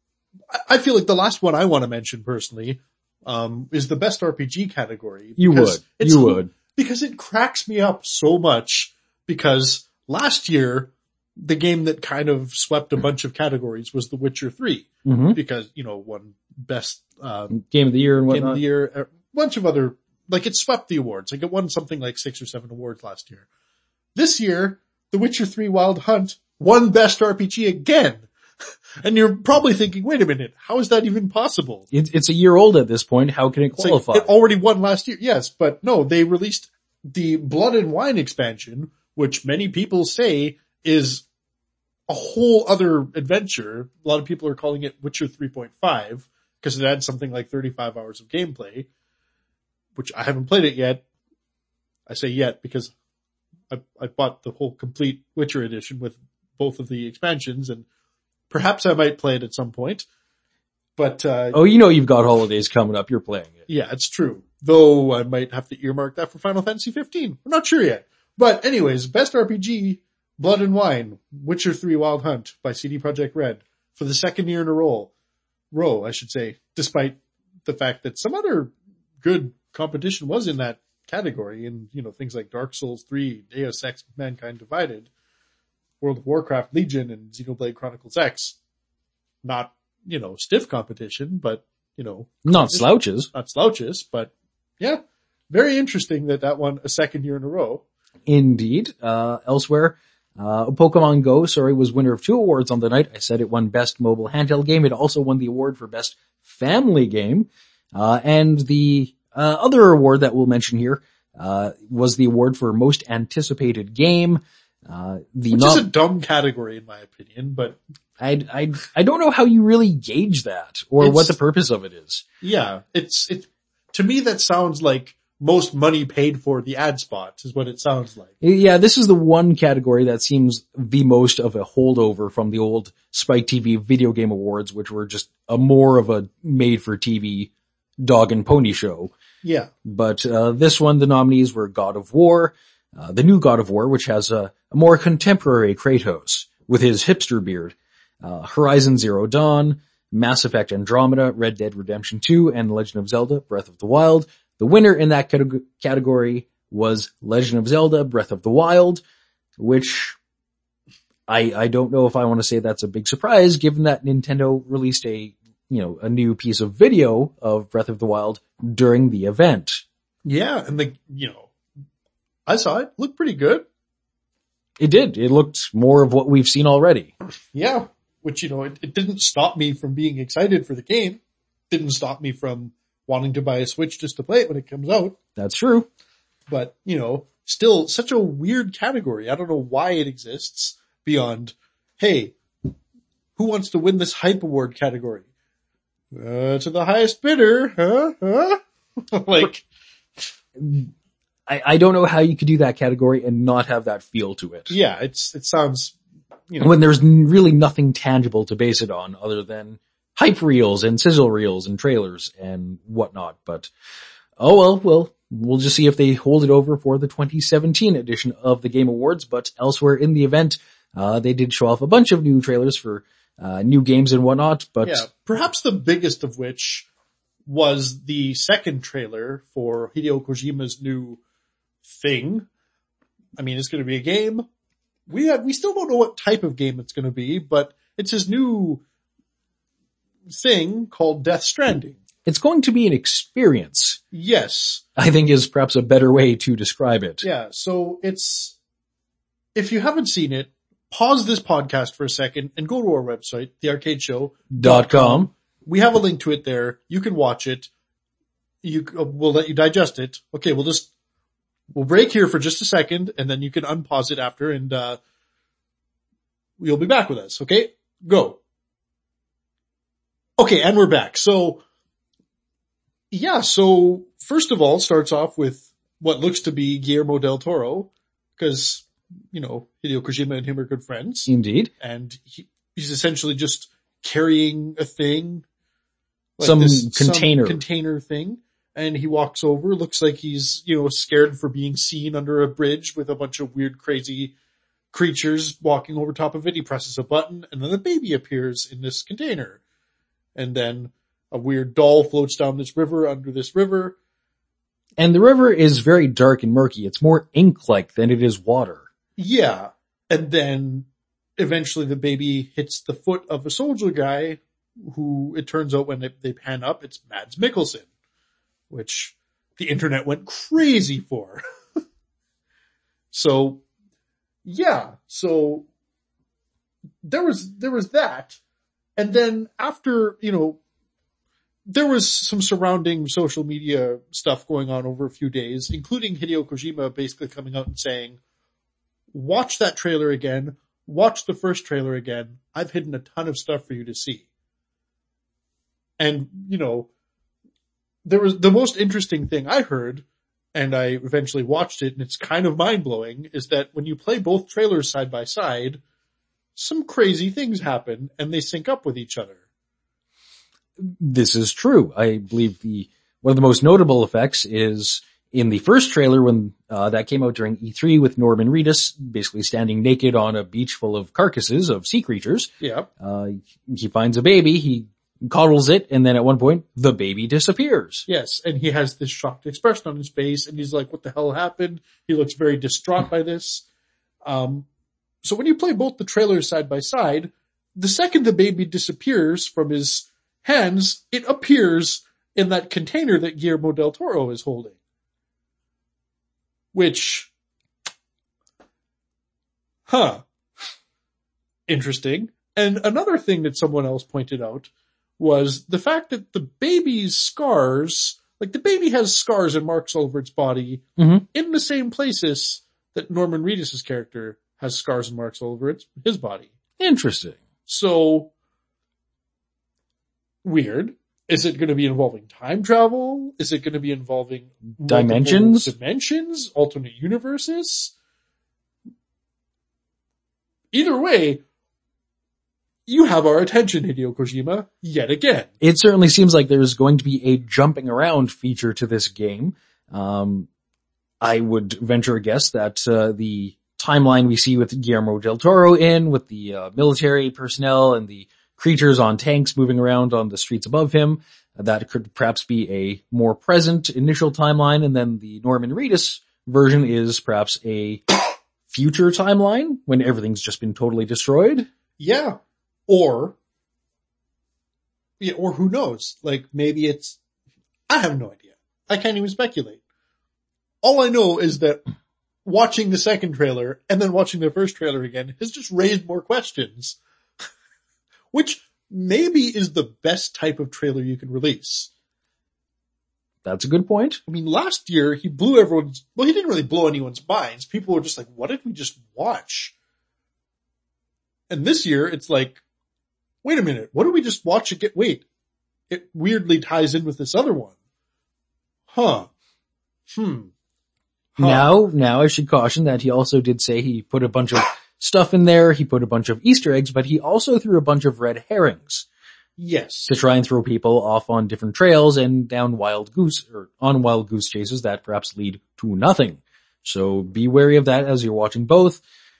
I feel like the last one I want to mention personally, um, is the best R P G category. You would. It's, you would. Because it cracks me up so much, because last year, the game that kind of swept a bunch of categories was The Witcher three. Mm-hmm. Because, you know, won best, um, Game of the Year and whatnot. Game of the Year, a bunch of other, like it swept the awards. Like it won something like six or seven awards last year. This year, The Witcher three Wild Hunt won best R P G again. And you're probably thinking, wait a minute, how is that even possible? It, it's a year old at this point. How can it qualify? Like, it already won last year. Yes, but no, they released the Blood and Wine expansion, which many people say is a whole other adventure. A lot of people are calling it Witcher three point five because it adds something like thirty-five hours of gameplay, which I haven't played it yet. I say yet because I, I bought the whole complete Witcher edition with both of the expansions, and perhaps I might play it at some point. But, uh, Oh, you know you've got holidays coming up. You're playing it. yeah, it's true. Though I might have to earmark that for Final Fantasy fifteen. I'm not sure yet. But anyways, best R P G, Blood and Wine, Witcher three Wild Hunt by C D Projekt Red for the second year in a row. Row, I should say, despite the fact that some other good competition was in that category, and, you know, things like Dark Souls three, Deus Ex Mankind Divided, World of Warcraft Legion, and Xenoblade Chronicles X. Not, you know, stiff competition, but, you know. Not slouches. Not slouches, but yeah, very interesting that that won a second year in a row. Indeed. Uh, elsewhere, uh, Pokemon Go, sorry, was winner of two awards on the night. I said it won Best Mobile Handheld Game. It also won the award for Best Family Game. Uh, and the, uh, other award that we'll mention here, uh, was the award for Most Anticipated Game. Uh, the Which not- is a dumb category in my opinion, but I, I, I don't know how you really gauge that or It's- what the purpose of it is. yeah, it's, it, to me that sounds like most money paid for the ad spots is what it sounds like. Yeah, this is the one category that seems the most of a holdover from the old Spike T V Video Game Awards, which were just a more of a made-for-T V dog and pony show. Yeah. But uh, this one, the nominees were God of War, uh, the new God of War, which has a, a more contemporary Kratos with his hipster beard, uh, Horizon Zero Dawn, Mass Effect Andromeda, Red Dead Redemption two, and Legend of Zelda Breath of the Wild. The winner in that categ- category was Legend of Zelda Breath of the Wild, which I, I don't know if I want to say that's a big surprise given that Nintendo released a, you know, a new piece of video of Breath of the Wild during the event. Yeah, and the, you know, I saw it, looked pretty good. It did. It looked more of what we've seen already. Yeah, which, you know, it, it didn't stop me from being excited for the game. Didn't stop me from wanting to buy a Switch just to play it when it comes out. That's true. But, you know, still such a weird category. I don't know why it exists beyond, hey, who wants to win this hype award category? Uh, to the highest bidder, huh? Huh? Like, I, I don't know how you could do that category and not have that feel to it. yeah, it's, it sounds, you know. When there's n- really nothing tangible to base it on other than hype reels and sizzle reels and trailers and whatnot. But, oh well, well, we'll just see if they hold it over for the twenty seventeen edition of the Game Awards. But elsewhere in the event, uh, they did show off a bunch of new trailers for, uh, new games and whatnot. But Yeah, perhaps the biggest of which was the second trailer for Hideo Kojima's new thing. I mean, it's going to be a game. We have, we still don't know what type of game it's going to be, but it's his new thing called Death Stranding. it's going to be an experience, Yes. I think is perhaps a better way to describe it. Yeah. So it's, if you haven't seen it, pause this podcast for a second and go to our website, the arcade show Dot com. We have a link to it there. You can watch it. You, uh, we'll let you digest it. Okay. We'll just, we'll break here for just a second and then you can unpause it after and, uh, you'll be back with us. Okay. Go. Okay. And we're back. So yeah. So first of all, starts off with what looks to be Guillermo del Toro because, you know, Hideo Kojima and him are good friends. Indeed. And he, he's essentially just carrying a thing. Like Some this- container. Some container thing. And he walks over, looks like he's, you know, scared for being seen under a bridge with a bunch of weird, crazy creatures walking over top of it. He presses a button and then the baby appears in this container. And then a weird doll floats down this river under this river. And the river is very dark and murky. It's more ink-like than it is water. Yeah. And then eventually the baby hits the foot of a soldier guy who it turns out when they, they pan up, it's Mads Mikkelsen, which the internet went crazy for. So yeah, so there was, there was that. And then after, you know, there was some surrounding social media stuff going on over a few days, including Hideo Kojima basically coming out and saying, watch that trailer again, watch the first trailer again. I've hidden a ton of stuff for you to see. And, you know, there was the most interesting thing I heard, and I eventually watched it, and it's kind of mind-blowing, is that when you play both trailers side by side, some crazy things happen, and they sync up with each other. This is true. I believe the one of the most notable effects is in the first trailer when uh, that came out during E three with Norman Reedus basically standing naked on a beach full of carcasses of sea creatures. Yeah. Uh, he finds a baby, he coddles it, and then at one point the baby disappears. Yes, and he has this shocked expression on his face, and he's like, what the hell happened? He looks very distraught by this. Um, so when you play both the trailers side by side, the second the baby disappears from his hands, it appears in that container that Guillermo del Toro is holding. Which, huh, interesting. And another thing that someone else pointed out was the fact that the baby's scars, like the baby has scars and marks all over its body Mm-hmm. in the same places that Norman Reedus' character has scars and marks all over its, his body. Interesting. So, weird. Is it going to be involving time travel? Is it going to be involving Dimensions? Dimensions? Alternate universes? Either way, you have our attention, Hideo Kojima, yet again. It certainly seems like there's going to be a jumping around feature to this game. Um, I would venture a guess that uh, the timeline we see with Guillermo del Toro in, with the uh, military personnel and the creatures on tanks moving around on the streets above him, that could perhaps be a more present initial timeline, and then the Norman Reedus version is perhaps a future timeline when everything's just been totally destroyed. Yeah. Or, yeah, or who knows? Like, maybe it's, I have no idea. I can't even speculate. All I know is that watching the second trailer and then watching the first trailer again has just raised more questions. Which maybe is the best type of trailer you can release. That's a good point. I mean, last year he blew everyone's, well, he didn't really blow anyone's minds. People were just like, what did we just watch? And this year it's like, wait a minute, what did we just watch again? Wait, it weirdly ties in with this other one. Huh. Hmm. Huh. Now, now I should caution that he also did say he put a bunch of stuff in there. He put a bunch of Easter eggs, but he also threw a bunch of red herrings. Yes. To try and throw people off on different trails and down wild goose, or on wild goose chases that perhaps lead to nothing. So be wary of that as you're watching both.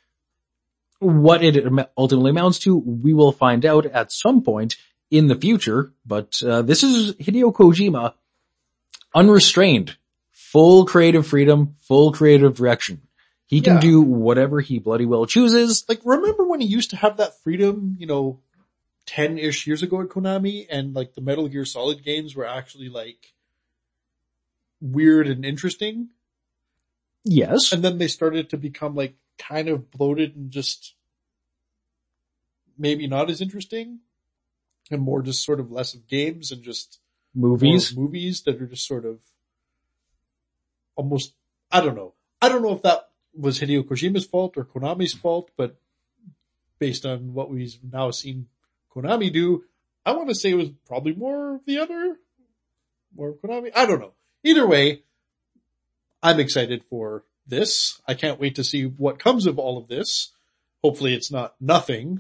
What it ultimately amounts to, we will find out at some point in the future, but uh, this is Hideo Kojima, unrestrained, full creative freedom, full creative direction. He can Yeah. do whatever he bloody well chooses. Like, remember when he used to have that freedom, you know, ten-ish years ago at Konami, and like the Metal Gear Solid games were actually like weird and interesting? Yes. And then they started to become like kind of bloated and just maybe not as interesting, and more just sort of less of games and just Movies. more movies that are just sort of almost, I don't know. I don't know if that was Hideo Kojima's fault or Konami's fault, but based on what we've now seen Konami do, I want to say it was probably more of the other, more of Konami. I don't know. Either way, I'm excited for this. I can't wait to see what comes of all of this. Hopefully it's not nothing.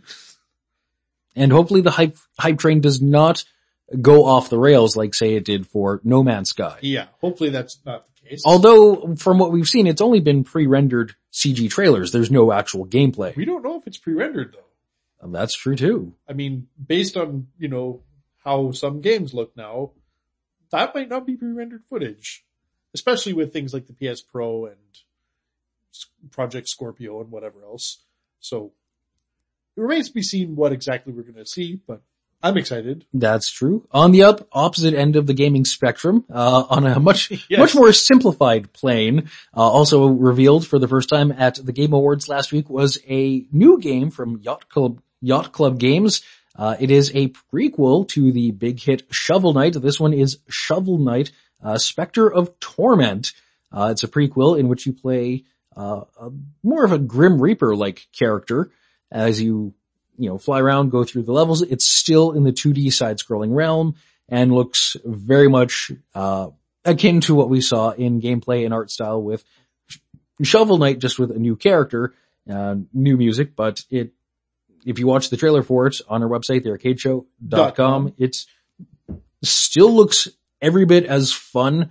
And hopefully the hype, hype train does not go off the rails like, say, it did for No Man's Sky. Yeah, hopefully that's not the case. Although, from what we've seen, it's only been pre-rendered C G trailers. There's no actual gameplay. We don't know if it's pre-rendered though. And that's true too. I mean, based on, you know, how some games look now, that might not be pre-rendered footage. Especially with things like the P S Pro and Project Scorpio and whatever else. So, it remains to be seen what exactly we're going to see, but I'm excited. That's true. On the up, opposite end of the gaming spectrum, uh, on a much, Yes. much more simplified plane, uh, also revealed for the first time at the Game Awards last week was a new game from Yacht Club, Yacht Club Games. Uh, it is a prequel to the big hit Shovel Knight. This one is Shovel Knight, uh, Spectre of Torment. Uh, it's a prequel in which you play, uh, a, more of a Grim Reaper-like character as you, you know, fly around, go through the levels. It's still in the two D side-scrolling realm and looks very much, uh, akin to what we saw in gameplay and art style with Shovel Knight, just with a new character, uh, new music, but it, if you watch the trailer for it on our website, the arcade show dot com, it's still looks every bit as fun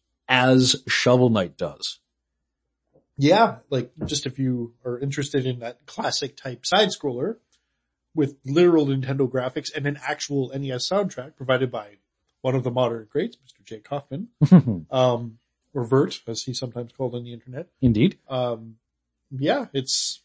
as Shovel Knight does. Yeah, like just if you are interested in that classic type side scroller with literal Nintendo graphics and an actual N E S soundtrack provided by one of the modern greats, Mister Jake Hoffman, um, or Vert, as he's sometimes called on the internet. Indeed. Um, yeah, it's,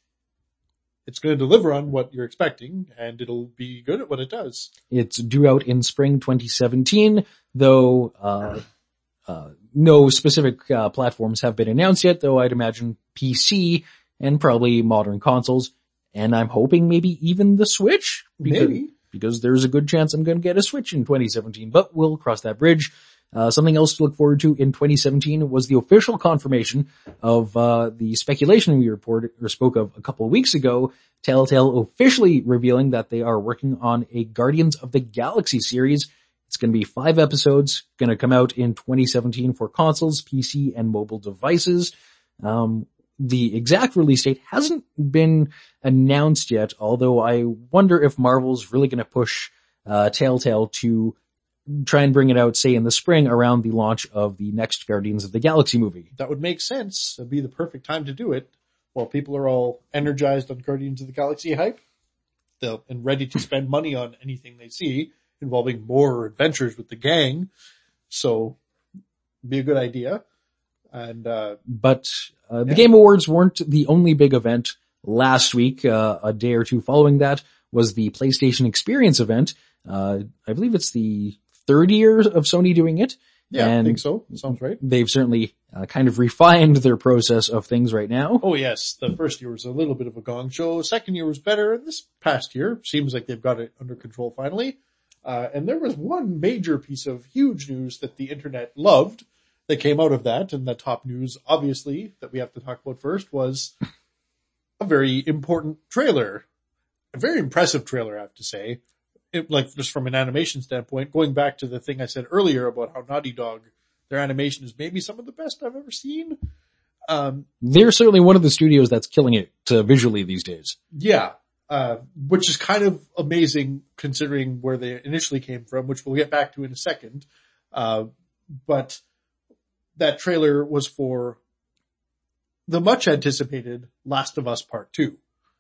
it's going to deliver on what you're expecting, and it'll be good at what it does. It's due out in spring twenty seventeen, though, uh, uh, no specific, uh, platforms have been announced yet, though I'd imagine P C and probably modern consoles. And I'm hoping maybe even the Switch. Because, Maybe. Because there's a good chance I'm going to get a Switch in twenty seventeen, but we'll cross that bridge. Uh, something else to look forward to in twenty seventeen was the official confirmation of, uh, the speculation we reported or spoke of a couple of weeks ago. Telltale officially revealing that they are working on a Guardians of the Galaxy series. It's going to be five episodes, going to come out in twenty seventeen for consoles, P C, and mobile devices. Um, the exact release date hasn't been announced yet, although I wonder if Marvel's really going to push uh, Telltale to try and bring it out, say, in the spring around the launch of the next Guardians of the Galaxy movie. That would make sense. It'd be the perfect time to do it. While people are all energized on Guardians of the Galaxy hype, they'll and ready to spend money on anything they see involving more adventures with the gang. So, be a good idea. And, uh, But, uh, the yeah. Game Awards weren't the only big event last week. Uh, a day or two following that was the PlayStation Experience event. Uh, I believe it's the third year of Sony doing it. Yeah, and I think so. Sounds right. They've certainly uh, kind of refined their process of things right now. Oh yes, the first year was a little bit of a gong show. Second year was better. And this past year seems like they've got it under control finally. Uh, and there was one major piece of huge news that the internet loved that came out of that. And the top news, obviously, that we have to talk about first was a very important trailer. A very impressive trailer, I have to say. It, like just from an animation standpoint, going back to the thing I said earlier about how Naughty Dog, their animation is maybe some of the best I've ever seen. Um, They're certainly one of the studios that's killing it uh, visually these days. yeah, uh, which is kind of amazing considering where they initially came from, which we'll get back to in a second. Uh, but that trailer was for the much anticipated Last of Us Part two.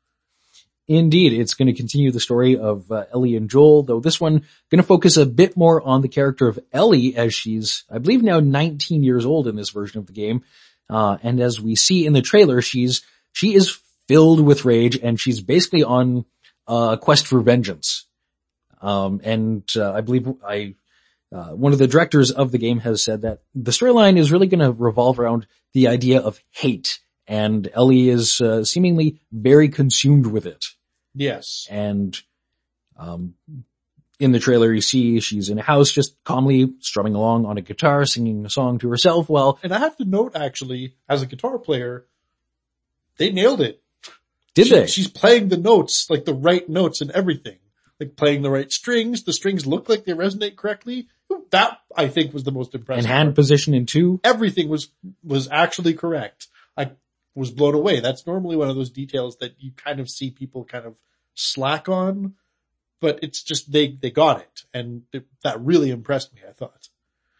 Indeed, it's going to continue the story of uh, Ellie and Joel, though this one going to focus a bit more on the character of Ellie as she's, I believe now nineteen years old in this version of the game. Uh, and as we see in the trailer, she's, she is filled with rage and she's basically on a quest for vengeance. Um, and, uh, I believe I, uh, one of the directors of the game has said that the storyline is really going to revolve around the idea of hate. And Ellie is uh, seemingly very consumed with it. Yes. And um in the trailer you see she's in a house just calmly strumming along on a guitar, singing a song to herself while... And I have to note, actually, as a guitar player, they nailed it. Did she, they? She's playing the notes, like the right notes and everything. Like playing the right strings. The strings look like they resonate correctly. That, I think, was the most impressive. And hand part. position in two. Everything was, was actually correct. I was blown away. That's normally one of those details that you kind of see people kind of slack on, but it's just, they, they got it. And it, that really impressed me, I thought.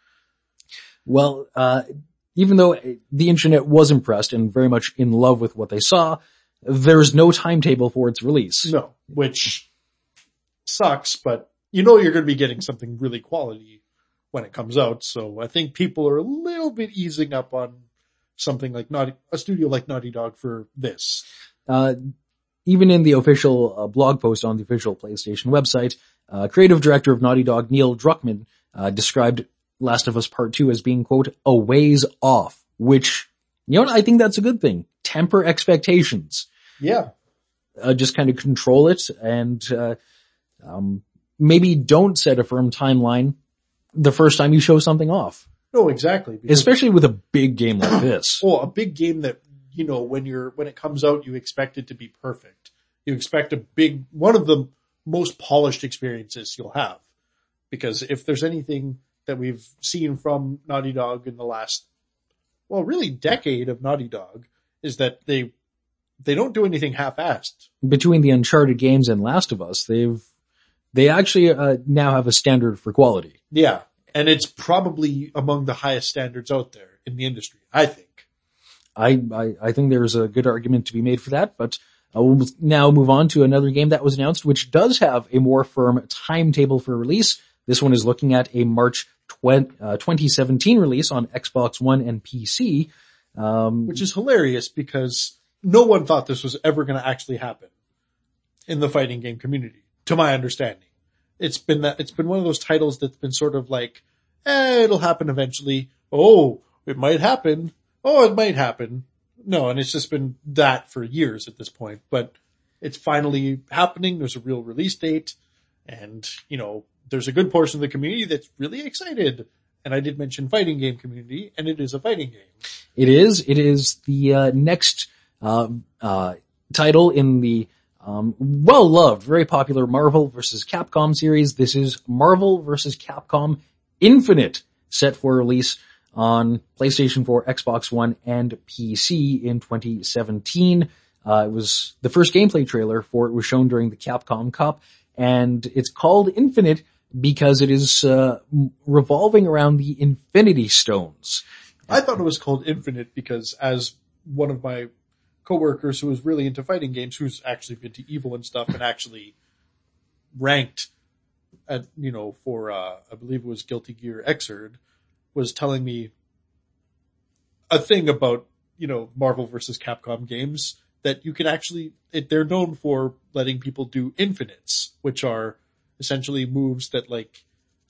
Well, uh, even though the internet was impressed and very much in love with what they saw, there's no timetable for its release. No, which sucks, but you know you're going to be getting something really quality when it comes out. So I think people are a little bit easing up on something like Naughty, a studio like Naughty Dog for this. Uh, even in the official uh, blog post on the official PlayStation website, uh, creative director of Naughty Dog, Neil Druckmann, uh, described Last of Us Part two as being, quote, a ways off, which, you know, I think that's a good thing. Temper expectations. Yeah. Uh, just kind of control it and, uh, um, maybe don't set a firm timeline the first time you show something off. No, exactly. Especially with a big game like this. Oh, a big game that, you know, when you're, when it comes out, you expect it to be perfect. You expect a big, one of the most polished experiences you'll have. Because if there's anything that we've seen from Naughty Dog in the last, well, really decade of Naughty Dog, is that they, they don't do anything half-assed. Between the Uncharted games and Last of Us, they've They actually uh, now have a standard for quality. Yeah. And it's probably among the highest standards out there in the industry, I think. I, I, I think there's a good argument to be made for that, but uh, we'll now move on to another game that was announced, which does have a more firm timetable for release. This one is looking at a March twenty seventeen release on Xbox One and P C. Um, which is hilarious because no one thought this was ever going to actually happen in the fighting game community, to my understanding. It's been that, it's been one of those titles that's been sort of like, eh, it'll happen eventually. Oh, it might happen. Oh, it might happen. No, and it's just been that for years at this point, but it's finally happening. There's a real release date and, you know, there's a good portion of the community that's really excited. And I did mention fighting game community, and it is a fighting game. It is. It is the uh, next uh, uh, title in the um, well-loved, very popular Marvel versus. Capcom series. This is Marvel versus. Capcom Infinite, set for release on PlayStation four, Xbox One, and P C in twenty seventeen. Uh, it was the first gameplay trailer for it was shown during the Capcom Cup, and it's called Infinite because it is uh, revolving around the Infinity Stones. I thought it was called Infinite because as one of my coworkers who was really into fighting games, who's actually into Evil and stuff and actually ranked at, you know, for, uh, I believe it was Guilty Gear Xrd, was telling me a thing about, you know, Marvel versus. Capcom games that you can actually, it, they're known for letting people do infinites, which are essentially moves that, like,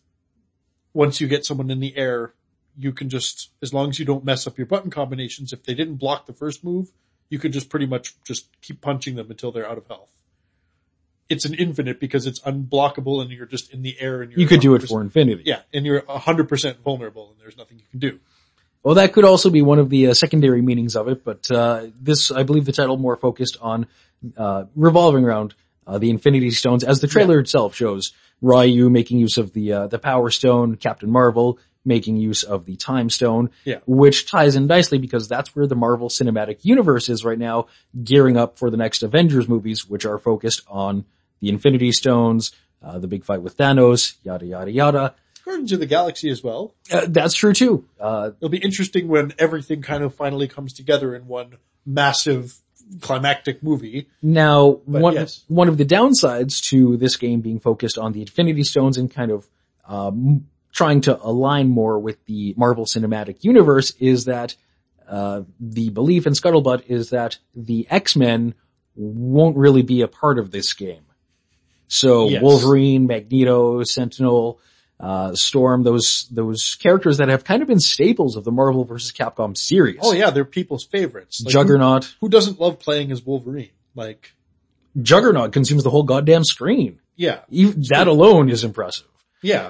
once you get someone in the air, you can just, as long as you don't mess up your button combinations, if they didn't block the first move, you can just pretty much just keep punching them until they're out of health. It's an infinite because it's unblockable and you're just in the air and you're You could do it for infinity. Yeah, and you're one hundred percent vulnerable and there's nothing you can do. Well, that could also be one of the uh, secondary meanings of it, but uh this, I believe the title more focused on uh revolving around uh the Infinity Stones, as the trailer yeah. itself shows. Ryu making use of the uh the Power Stone, Captain Marvel making use of the Time Stone, yeah. which ties in nicely because that's where the Marvel Cinematic Universe is right now, gearing up for the next Avengers movies, which are focused on the Infinity Stones, uh the big fight with Thanos, yada yada yada. Guardians of the Galaxy as well. Uh, that's true too. Uh, It'll be interesting when everything kind of finally comes together in one massive climactic movie. Now, but one, yes. one of the downsides to this game being focused on the Infinity Stones and kind of, um, trying to align more with the Marvel Cinematic Universe is that, uh, the belief in Scuttlebutt is that the X-Men won't really be a part of this game. So yes. Wolverine, Magneto, Sentinel, uh, Storm, those, those characters that have kind of been staples of the Marvel versus. Capcom series. Oh yeah, they're people's favorites. Like, Juggernaut. Who, who doesn't love playing as Wolverine? Like, Juggernaut consumes the whole goddamn screen. Yeah. Even, that alone is impressive. Yeah.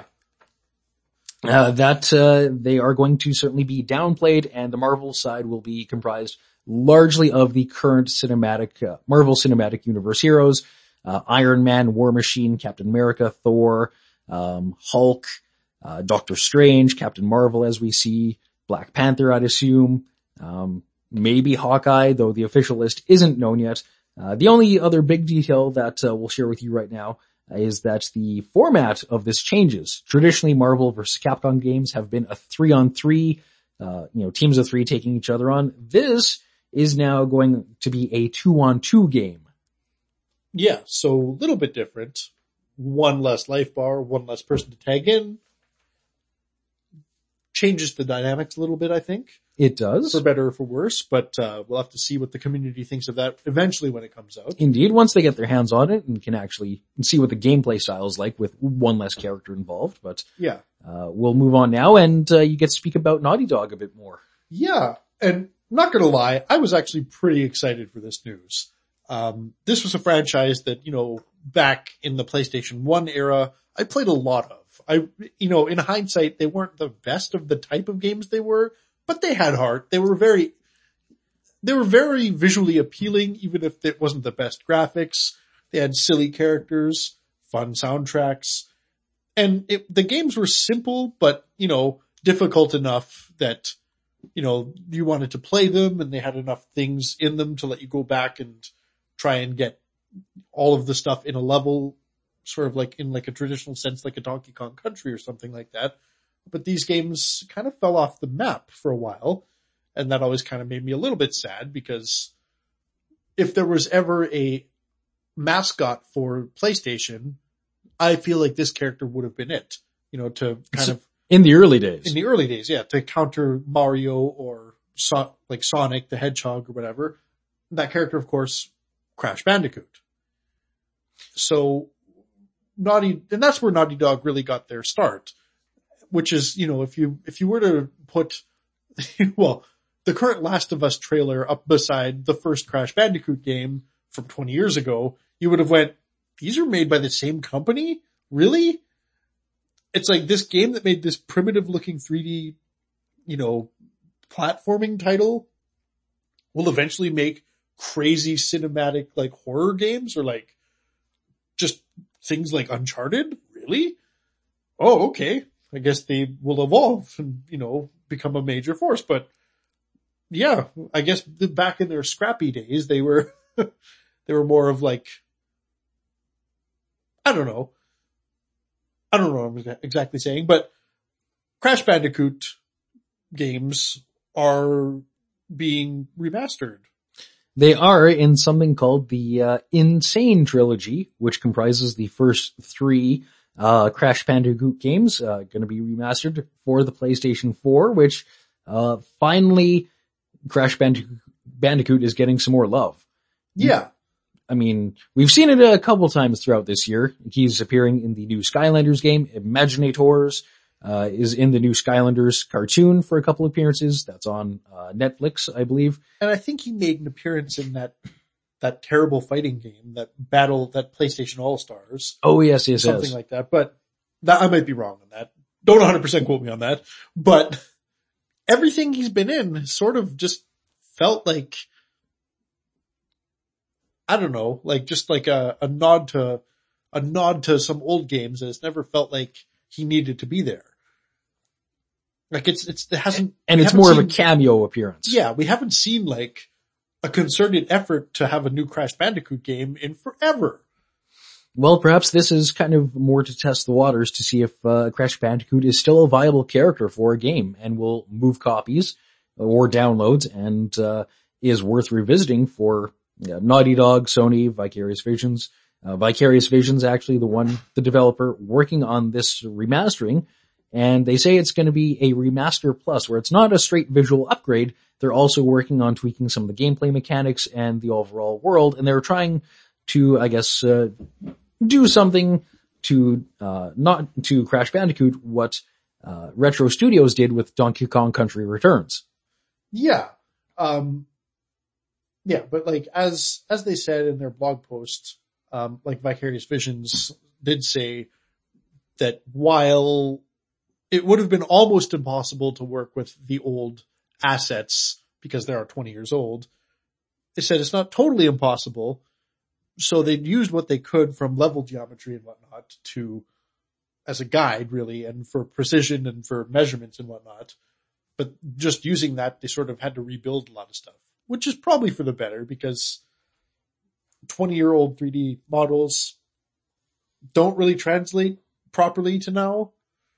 Uh, that, uh, they are going to certainly be downplayed, and the Marvel side will be comprised largely of the current cinematic, uh, Marvel Cinematic Universe heroes, uh, Iron Man, War Machine, Captain America, Thor, um, Hulk, uh, Doctor Strange, Captain Marvel as we see, Black Panther I'd assume, um, maybe Hawkeye, though the official list isn't known yet. Uh, the only other big detail that uh, we'll share with you right now is that the format of this changes. Traditionally, Marvel versus. Capcom games have been a three on three, uh, you know, teams of three taking each other on. This is now going to be a two on two game. Yeah, so a little bit different. One less life bar, one less person to tag in. Changes the dynamics a little bit, I think. It does. For better or for worse, but uh we'll have to see what the community thinks of that eventually when it comes out. Indeed, once they get their hands on it and can actually see what the gameplay style is like with one less character involved. But yeah, uh we'll move on now, and uh, you get to speak about Naughty Dog a bit more. Yeah, and not gonna lie, I was actually pretty excited for this news. Um, this was a franchise that, you know, back in the PlayStation one era, I played a lot of. I, you know, in hindsight, they weren't the best of the type of games they were, but they had heart. They were very, they were very visually appealing, even if it wasn't the best graphics. They had silly characters, fun soundtracks, and it, the games were simple, but, you know, difficult enough that, you know, you wanted to play them, and they had enough things in them to let you go back and try and get all of the stuff in a level sort of like in like a traditional sense, like a Donkey Kong Country or something like that. But these games kind of fell off the map for a while. And that always kind of made me a little bit sad, because if there was ever a mascot for PlayStation, I feel like this character would have been it, you know, to kind So, of, in the early days. in the early days, yeah, to counter Mario or so, like Sonic the Hedgehog or whatever. That character, of course, Crash Bandicoot. So Naughty, and that's where Naughty Dog really got their start, which is, you know, if you, if you were to put, well, the current Last of Us trailer up beside the first Crash Bandicoot game from twenty years ago, you would have went, these are made by the same company? Really? It's like this game that made this primitive looking three D, you know, platforming title will eventually make crazy cinematic like horror games, or like just things like Uncharted? Really? Oh, okay. I guess they will evolve and, you know, become a major force. But yeah, I guess back in their scrappy days, they were, they were more of like, I don't know. I don't know what I'm exactly saying, but Crash Bandicoot games are being remastered. They are in something called the uh, Insane Trilogy, which comprises the first three uh Crash Bandicoot games, uh, going to be remastered for the PlayStation four, which uh finally Crash Bandicoot, Bandicoot is getting some more love. Yeah. I mean, we've seen it a couple times throughout this year. He's appearing in the new Skylanders game. Imaginators uh is in the new Skylanders cartoon for a couple appearances. That's on uh Netflix, I believe. And I think he made an appearance in that, that terrible fighting game, that battle, that PlayStation All-Stars. Oh yes, yes, Something yes. like that. But that, I might be wrong on that. Don't one hundred percent quote me on that. But everything he's been in sort of just felt like, I don't know, like just like a, a nod to, a nod to some old games, and it's never felt like he needed to be there. Like it's, it's, it hasn't, And we it's haven't more of a seen- cameo appearance. Yeah, we haven't seen like a concerted effort to have a new Crash Bandicoot game in forever. Well, perhaps this is kind of more to test the waters to see if uh, Crash Bandicoot is still a viable character for a game and will move copies or downloads, and uh, is worth revisiting for uh, Naughty Dog, Sony, Vicarious Visions. Uh, Vicarious Visions, actually the one, the developer working on this remastering, and they say it's going to be a remaster plus, where it's not a straight visual upgrade. They're also working on tweaking some of the gameplay mechanics and the overall world, and they're trying to, I guess, uh, do something to, uh, not to Crash Bandicoot what, uh, Retro Studios did with Donkey Kong Country Returns. Yeah. Um, yeah, but like as, as they said in their blog post, um, like Vicarious Visions did say that while it would have been almost impossible to work with the old assets because they are twenty years old, they said it's not totally impossible. So they used what they could from level geometry and whatnot to, as a guide really, and for precision and for measurements and whatnot. But just using that, they sort of had to rebuild a lot of stuff, which is probably for the better, because twenty year old three D models don't really translate properly to now.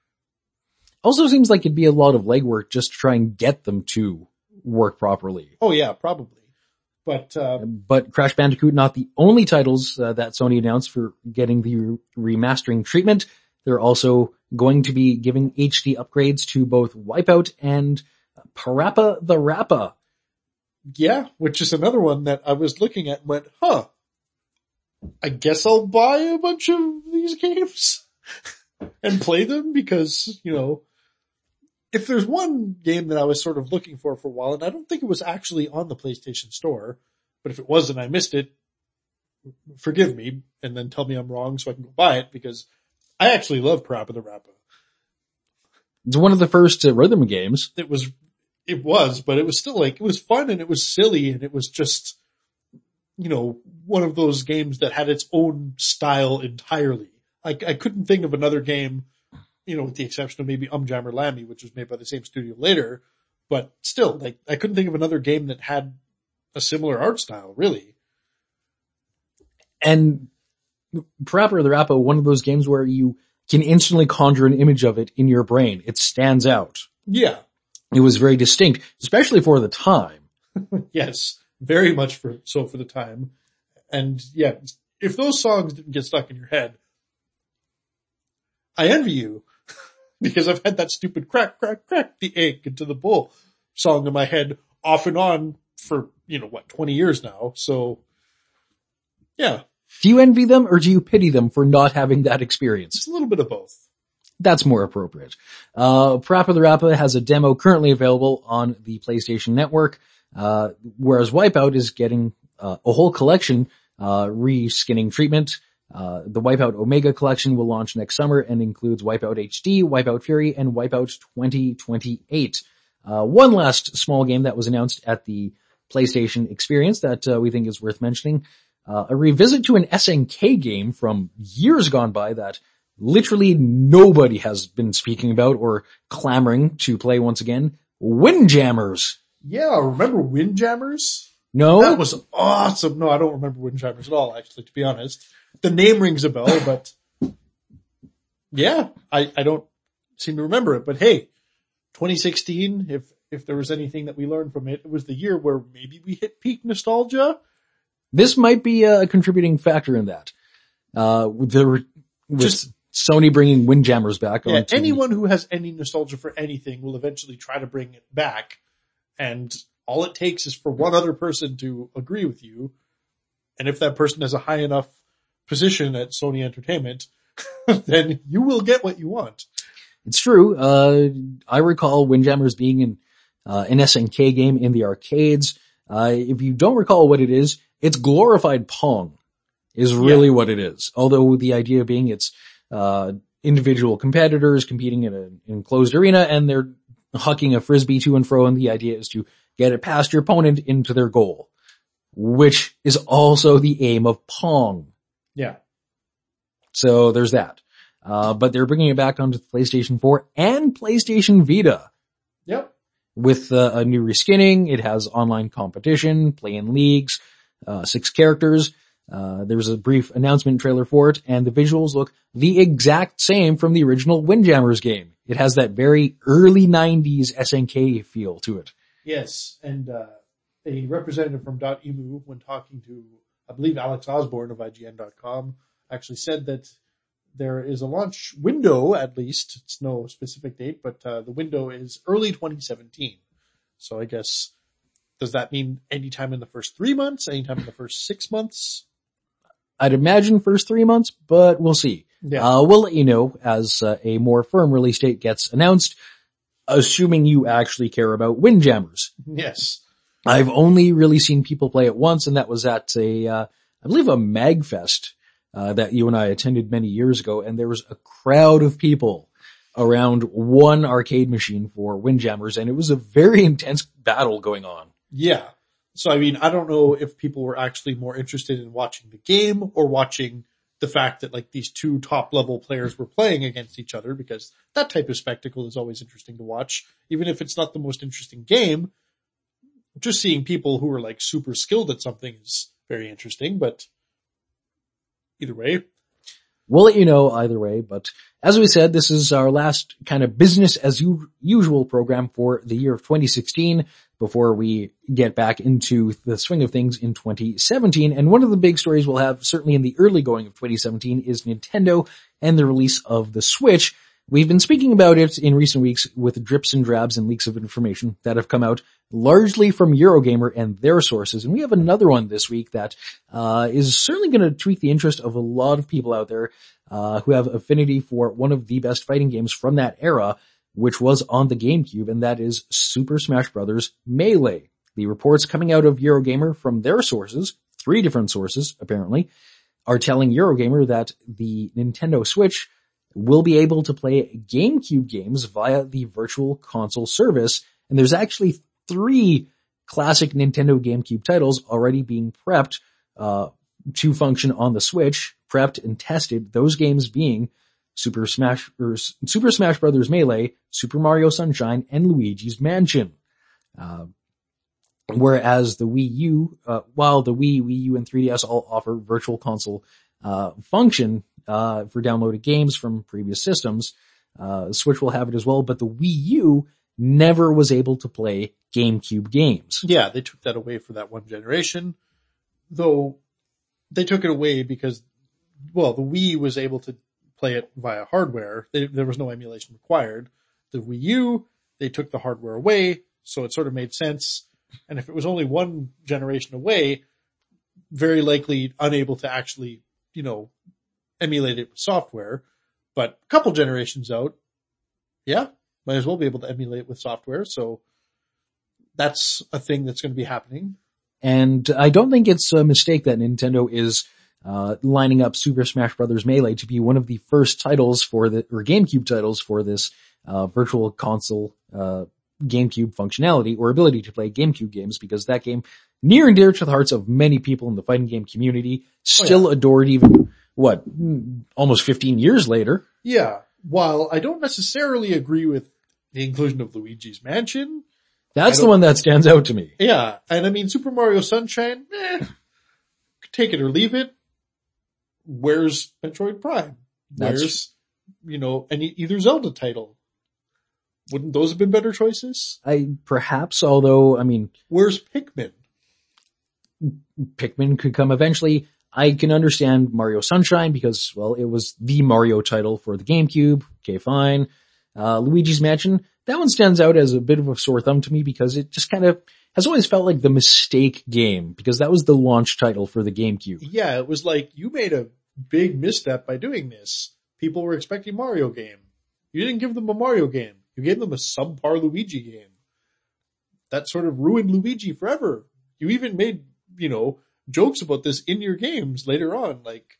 Also seems like it'd be a lot of legwork just to try and get them to work properly. Oh yeah, probably. But, uh, But Crash Bandicoot, not the only titles uh, that Sony announced for getting the re- remastering treatment. They're also going to be giving H D upgrades to both Wipeout and Parappa the Rappa. yeah, which is another one that I was looking at and went, huh, I guess I'll buy a bunch of these games and play them, because, you know, if there's one game that I was sort of looking for for a while, and I don't think it was actually on the PlayStation Store, but if it was and I missed it, forgive me and then tell me I'm wrong so I can go buy it, because I actually love Parappa the Rappa. It's one of the first uh, rhythm games. It was, it was, but it was still like, it was fun and it was silly and it was just, you know, one of those games that had its own style entirely. I, I couldn't think of another game, you know, with the exception of maybe Umjammer Lammy, which was made by the same studio later, but still, like, I couldn't think of another game that had a similar art style, really. And Parappa the Rappa, one of those games where you can instantly conjure an image of it in your brain. It stands out. Yeah. It was very distinct, especially for the time. Yes. Very much for, so for the time. And yeah, if those songs didn't get stuck in your head, I envy you because I've had that stupid crack, crack, crack the egg into the bowl song in my head off and on for, you know, what, twenty years now. So yeah. Do you envy them or do you pity them for not having that experience? It's a little bit of both. That's more appropriate. Uh, Parappa the Rappa has a demo currently available on the PlayStation Network, uh, whereas Wipeout is getting uh, a whole collection, uh, reskinning treatment. Uh, the Wipeout Omega collection will launch next summer and includes Wipeout H D, Wipeout Fury, and Wipeout twenty twenty-eight. Uh, one last small game that was announced at the PlayStation Experience that uh, we think is worth mentioning. Uh, a revisit to an S N K game from years gone by that literally nobody has been speaking about or clamoring to play once again. Windjammers. Yeah, remember Windjammers? No? That was awesome. No, I don't remember Windjammers at all, actually, to be honest. The name rings a bell, but yeah, I, I don't seem to remember it. But hey, twenty sixteen, if, if there was anything that we learned from it, it was the year where maybe we hit peak nostalgia. This might be a contributing factor in that. Uh, with the, with Just, Sony bringing Windjammers back. Yeah, on anyone who has any nostalgia for anything will eventually try to bring it back. And all it takes is for one other person to agree with you. And if that person has a high enough position at Sony Entertainment, then you will get what you want. It's true. Uh, I recall Windjammers being in, uh, an S N K game in the arcades. Uh, if you don't recall what it is, it's glorified Pong is really yeah. what it is. Although the idea being it's, uh, individual competitors competing in an enclosed arena and they're hucking a frisbee to and fro, and the idea is to get it past your opponent into their goal, which is also the aim of Pong. Yeah. So there's that. Uh, but they're bringing it back onto the PlayStation four and PlayStation Vita. Yep. With uh, a new reskinning. It has online competition, play in leagues, uh, six characters. Uh, there's a brief announcement trailer for it, and the visuals look the exact same from the original Windjammers game. It has that very early nineties S N K feel to it. Yes, and uh, a representative from .emu, when talking to, I believe, Alex Osborne of I G N dot com, actually said that there is a launch window, at least. It's no specific date, but uh, the window is early twenty seventeen. So I guess, does that mean anytime in the first three months, anytime in the first six months? I'd imagine first three months, but we'll see. Yeah. Uh, we'll let you know as uh, a more firm release date gets announced, assuming you actually care about Windjammers. Yes. I've only really seen people play it once, and that was at a, uh, I believe a MagFest, uh, that you and I attended many years ago, and there was a crowd of people around one arcade machine for Windjammers, and it was a very intense battle going on. Yeah. So, I mean, I don't know if people were actually more interested in watching the game or watching the fact that, like, these two top-level players were playing against each other, because that type of spectacle is always interesting to watch. Even if it's not the most interesting game, just seeing people who are, like, super skilled at something is very interesting, but either way. We'll let you know either way, but as we said, this is our last kind of business as u- usual program for the year of twenty sixteen before we get back into the swing of things in twenty seventeen. And one of the big stories we'll have certainly in the early going of twenty seventeen is Nintendo and the release of the Switch. We've been speaking about it in recent weeks with drips and drabs and leaks of information that have come out largely from Eurogamer and their sources. And we have another one this week that uh is certainly going to tweak the interest of a lot of people out there uh who have affinity for one of the best fighting games from that era, which was on the GameCube, and that is Super Smash Bros. Melee. The reports coming out of Eurogamer from their sources, three different sources apparently, are telling Eurogamer that the Nintendo Switch will be able to play GameCube games via the Virtual Console service, and there's actually three classic Nintendo GameCube titles already being prepped uh to function on the Switch, prepped and tested, those games being Super Smash, or Super Smash Bros. Melee, Super Mario Sunshine, and Luigi's Mansion. Uh, whereas the Wii U, uh, while the Wii, Wii U, and three D S all offer Virtual Console uh, function, uh, for downloaded games from previous systems. Uh, Switch will have it as well, but the Wii U never was able to play GameCube games. Yeah, they took that away for that one generation, though they took it away because, well, the Wii was able to play it via hardware. They, there was no emulation required. The Wii U, they took the hardware away, so it sort of made sense. And if it was only one generation away, very likely unable to actually, you know, emulate it with software. But a couple generations out, yeah, might as well be able to emulate with software. So that's a thing that's going to be happening. And I don't think it's a mistake that Nintendo is uh lining up Super Smash Bros. Melee to be one of the first titles for the, or GameCube titles for this uh virtual console uh GameCube functionality or ability to play GameCube games, because that game, near and dear to the hearts of many people in the fighting game community, still oh, yeah. adored even, what, almost fifteen years later. Yeah. While I don't necessarily agree with the inclusion of Luigi's Mansion. That's the one that stands out to me. Yeah. And I mean, Super Mario Sunshine, eh, take it or leave it. Where's Metroid Prime? Where's, That's... you know, any, either Zelda title? Wouldn't those have been better choices? I, perhaps, although, I mean. Where's Pikmin? Pikmin could come eventually. I can understand Mario Sunshine because, well, it was the Mario title for the GameCube. Okay, fine. Uh, Luigi's Mansion, that one stands out as a bit of a sore thumb to me because it just kind of has always felt like the mistake game, because that was the launch title for the GameCube. Yeah, it was like, you made a big misstep by doing this. People were expecting Mario game. You didn't give them a Mario game. You gave them a subpar Luigi game. That sort of ruined Luigi forever. You even made, you know, jokes about this in your games later on, like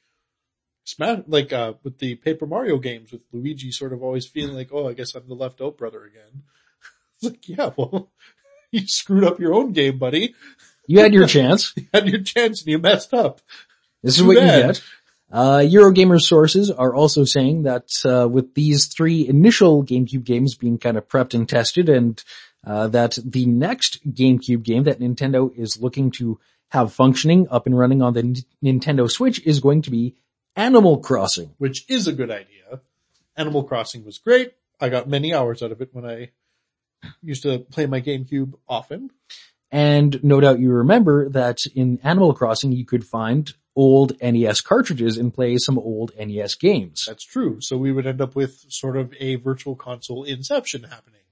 Smash, like uh with the Paper Mario games, with Luigi sort of always feeling like, oh, I guess I'm the left out brother again. It's like, yeah, well, you screwed up your own game, buddy. You had your chance. You had your chance and you messed up. This is Too what bad. You get. Uh, Eurogamer sources are also saying that, uh, with these three initial GameCube games being kind of prepped and tested, and, uh, that the next GameCube game that Nintendo is looking to have functioning up and running on the N- Nintendo Switch is going to be Animal Crossing. Which is a good idea. Animal Crossing was great. I got many hours out of it when I used to play my GameCube often. And no doubt you remember that in Animal Crossing you could find old N E S cartridges and play some old N E S games. That's true. So we would end up with sort of a virtual console inception happening.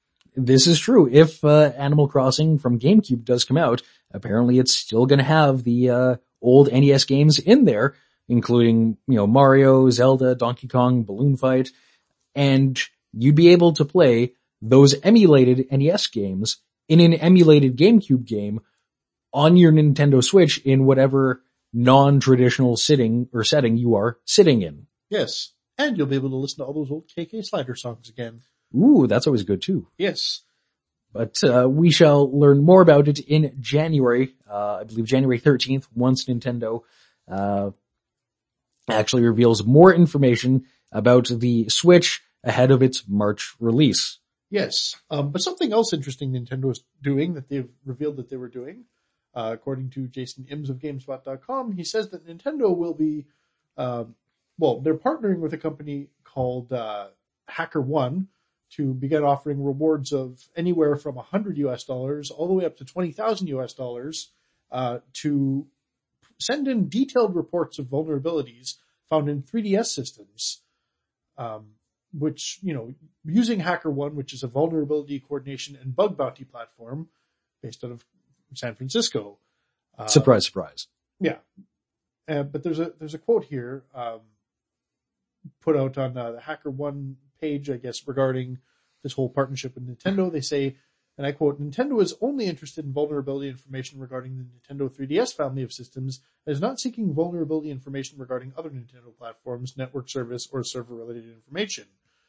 This is true. If uh, Animal Crossing from GameCube does come out, apparently it's still going to have the uh, old N E S games in there, including, you know, Mario, Zelda, Donkey Kong, Balloon Fight, and you'd be able to play those emulated N E S games in an emulated GameCube game on your Nintendo Switch in whatever non-traditional sitting or setting you are sitting in. Yes. And you'll be able to listen to all those old K K Slider songs again. Ooh, that's always good too. Yes. But, uh, we shall learn more about it in January, uh, I believe January thirteenth, once Nintendo, uh, actually reveals more information about the Switch ahead of its March release. Yes. Um, but something else interesting Nintendo is doing that they've revealed that they were doing, uh, according to Jason Ims of GameSpot dot com, he says that Nintendo will be, uh, well, they're partnering with a company called, uh, HackerOne to begin offering rewards of anywhere from one hundred U S dollars all the way up to twenty thousand U S dollars, uh, to send in detailed reports of vulnerabilities found in three D S systems, um, which, you know, using HackerOne, which is a vulnerability coordination and bug bounty platform based out of San Francisco. Uh, surprise, surprise. Yeah. Uh, but there's a, there's a quote here, um, put out on uh, the HackerOne page, I guess, regarding this whole partnership with Nintendo. They say, and I quote, "Nintendo is only interested in vulnerability information regarding the Nintendo three D S family of systems and is not seeking vulnerability information regarding other Nintendo platforms, network service, or server-related information."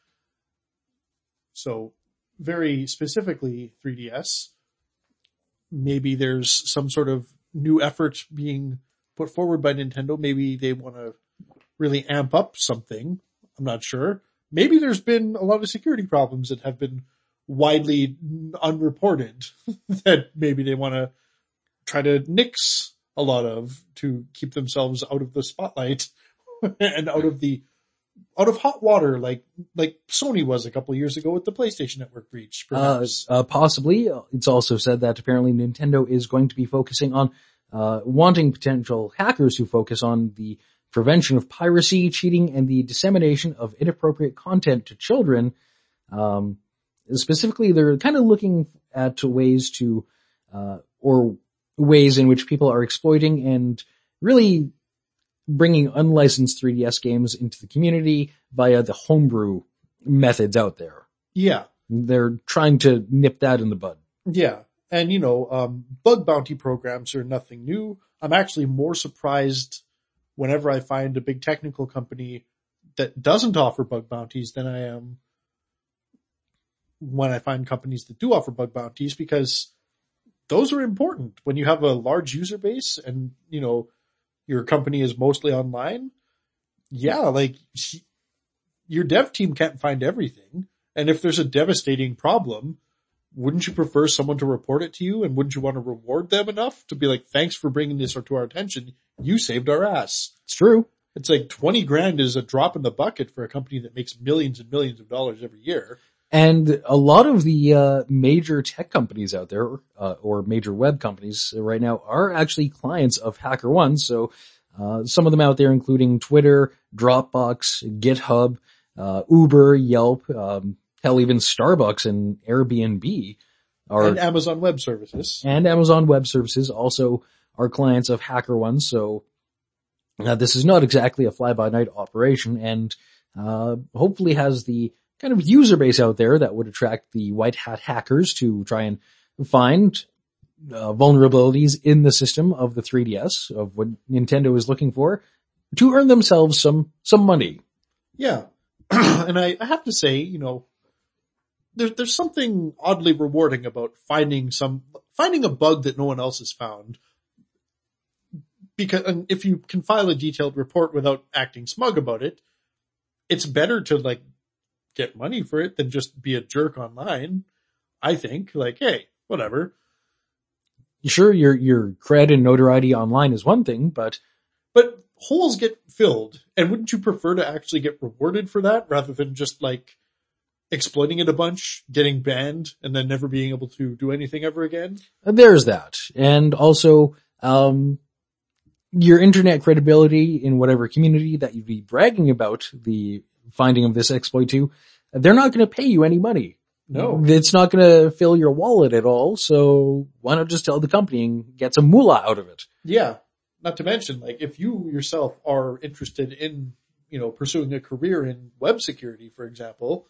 So, very specifically three D S. Maybe there's some sort of new effort being put forward by Nintendo. Maybe they want to really amp up something. I'm not sure. Maybe there's been a lot of security problems that have been widely unreported that maybe they want to try to nix a lot of to keep themselves out of the spotlight and out of the, out of hot water, like, like Sony was a couple of years ago with the PlayStation Network breach, perhaps. Uh, uh, possibly. It's also said that apparently Nintendo is going to be focusing on, uh, wanting potential hackers who focus on the prevention of piracy, cheating, and the dissemination of inappropriate content to children. Um, specifically, they're kind of looking at ways to, uh, or ways in which people are exploiting and really bringing unlicensed three D S games into the community via the homebrew methods out there. Yeah. They're trying to nip that in the bud. Yeah. And, you know, um, bug bounty programs are nothing new. I'm actually more surprised whenever I find a big technical company that doesn't offer bug bounties than I am when I find companies that do offer bug bounties, because those are important when you have a large user base and, you know, your company is mostly online. Yeah, like your dev team can't find everything. And if there's a devastating problem, wouldn't you prefer someone to report it to you? And wouldn't you want to reward them enough to be like, thanks for bringing this to our attention. You saved our ass. It's true. It's like twenty grand is a drop in the bucket for a company that makes millions and millions of dollars every year. And a lot of the uh, major tech companies out there, uh, or major web companies right now, are actually clients of HackerOne. So uh, some of them out there, including Twitter, Dropbox, GitHub, uh, Uber, Yelp, um, hell, even Starbucks and Airbnb are, and Amazon Web Services, and Amazon Web Services also are clients of HackerOne. So uh, this is not exactly a fly-by-night operation, and uh, hopefully has the kind of user base out there that would attract the white hat hackers to try and find uh, vulnerabilities in the system of the three D S, of what Nintendo is looking for, to earn themselves some, some money. Yeah. And I, I have to say, you know, there, there's something oddly rewarding about finding some, finding a bug that no one else has found. Because, and if you can file a detailed report without acting smug about it, it's better to like, get money for it than just be a jerk online. I think, like, hey, whatever. Sure, your, your cred and notoriety online is one thing, but, but holes get filled. And wouldn't you prefer to actually get rewarded for that rather than just like exploiting it a bunch, getting banned, and then never being able to do anything ever again? There's that. And also, um, your internet credibility in whatever community that you'd be bragging about the finding of this exploit to, they're not going to pay you any money. No. It's not going to fill your wallet at all, so why not just tell the company and get some moolah out of it? Yeah. Not to mention, like, if you yourself are interested in, you know, pursuing a career in web security, for example,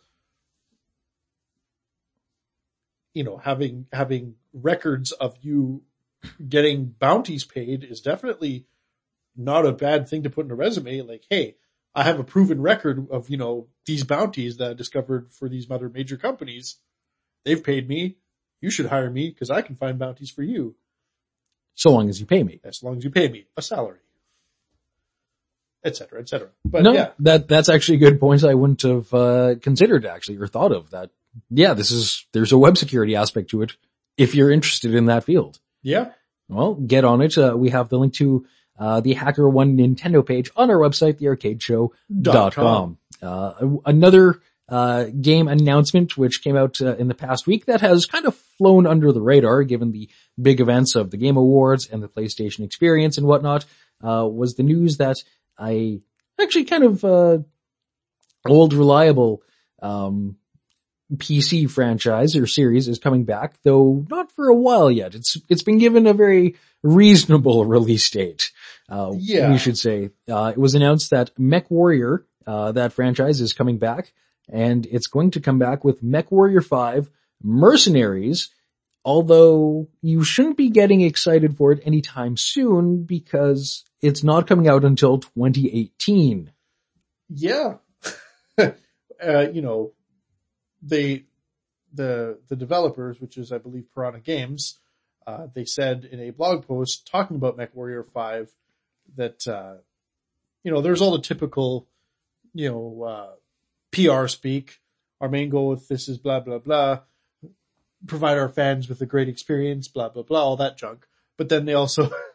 you know, having, having records of you getting bounties paid is definitely not a bad thing to put in a resume. Like, hey, I have a proven record of, you know, these bounties that I discovered for these other major companies. They've paid me. You should hire me because I can find bounties for you. So long as you pay me. As long as you pay me a salary, et cetera, et cetera. But no, yeah, that, that's actually a good point I wouldn't have, uh, considered actually or thought of that. Yeah, this is, there's a web security aspect to it if you're interested in that field. Yeah. Well, get on it. Uh, we have the link to Uh, the HackerOne Nintendo page on our website, the arcade show dot com. Uh, another, uh, game announcement which came out uh, in the past week that has kind of flown under the radar given the big events of the Game Awards and the PlayStation Experience and whatnot, uh, was the news that I actually kind of, uh, old reliable, um, P C franchise or series is coming back, though not for a while yet. It's, it's been given a very reasonable release date. Uh, yeah. we should say, uh, it was announced that MechWarrior, uh, that franchise is coming back and it's going to come back with MechWarrior five Mercenaries, although you shouldn't be getting excited for it anytime soon because it's not coming out until twenty eighteen. Yeah. uh, you know, they, the, the developers, which is, I believe, Piranha Games, uh, they said in a blog post talking about MechWarrior five that, uh, you know, there's all the typical, you know, uh, P R speak. Our main goal with this is blah, blah, blah. Provide our fans with a great experience, blah, blah, blah, all that junk. But then they also,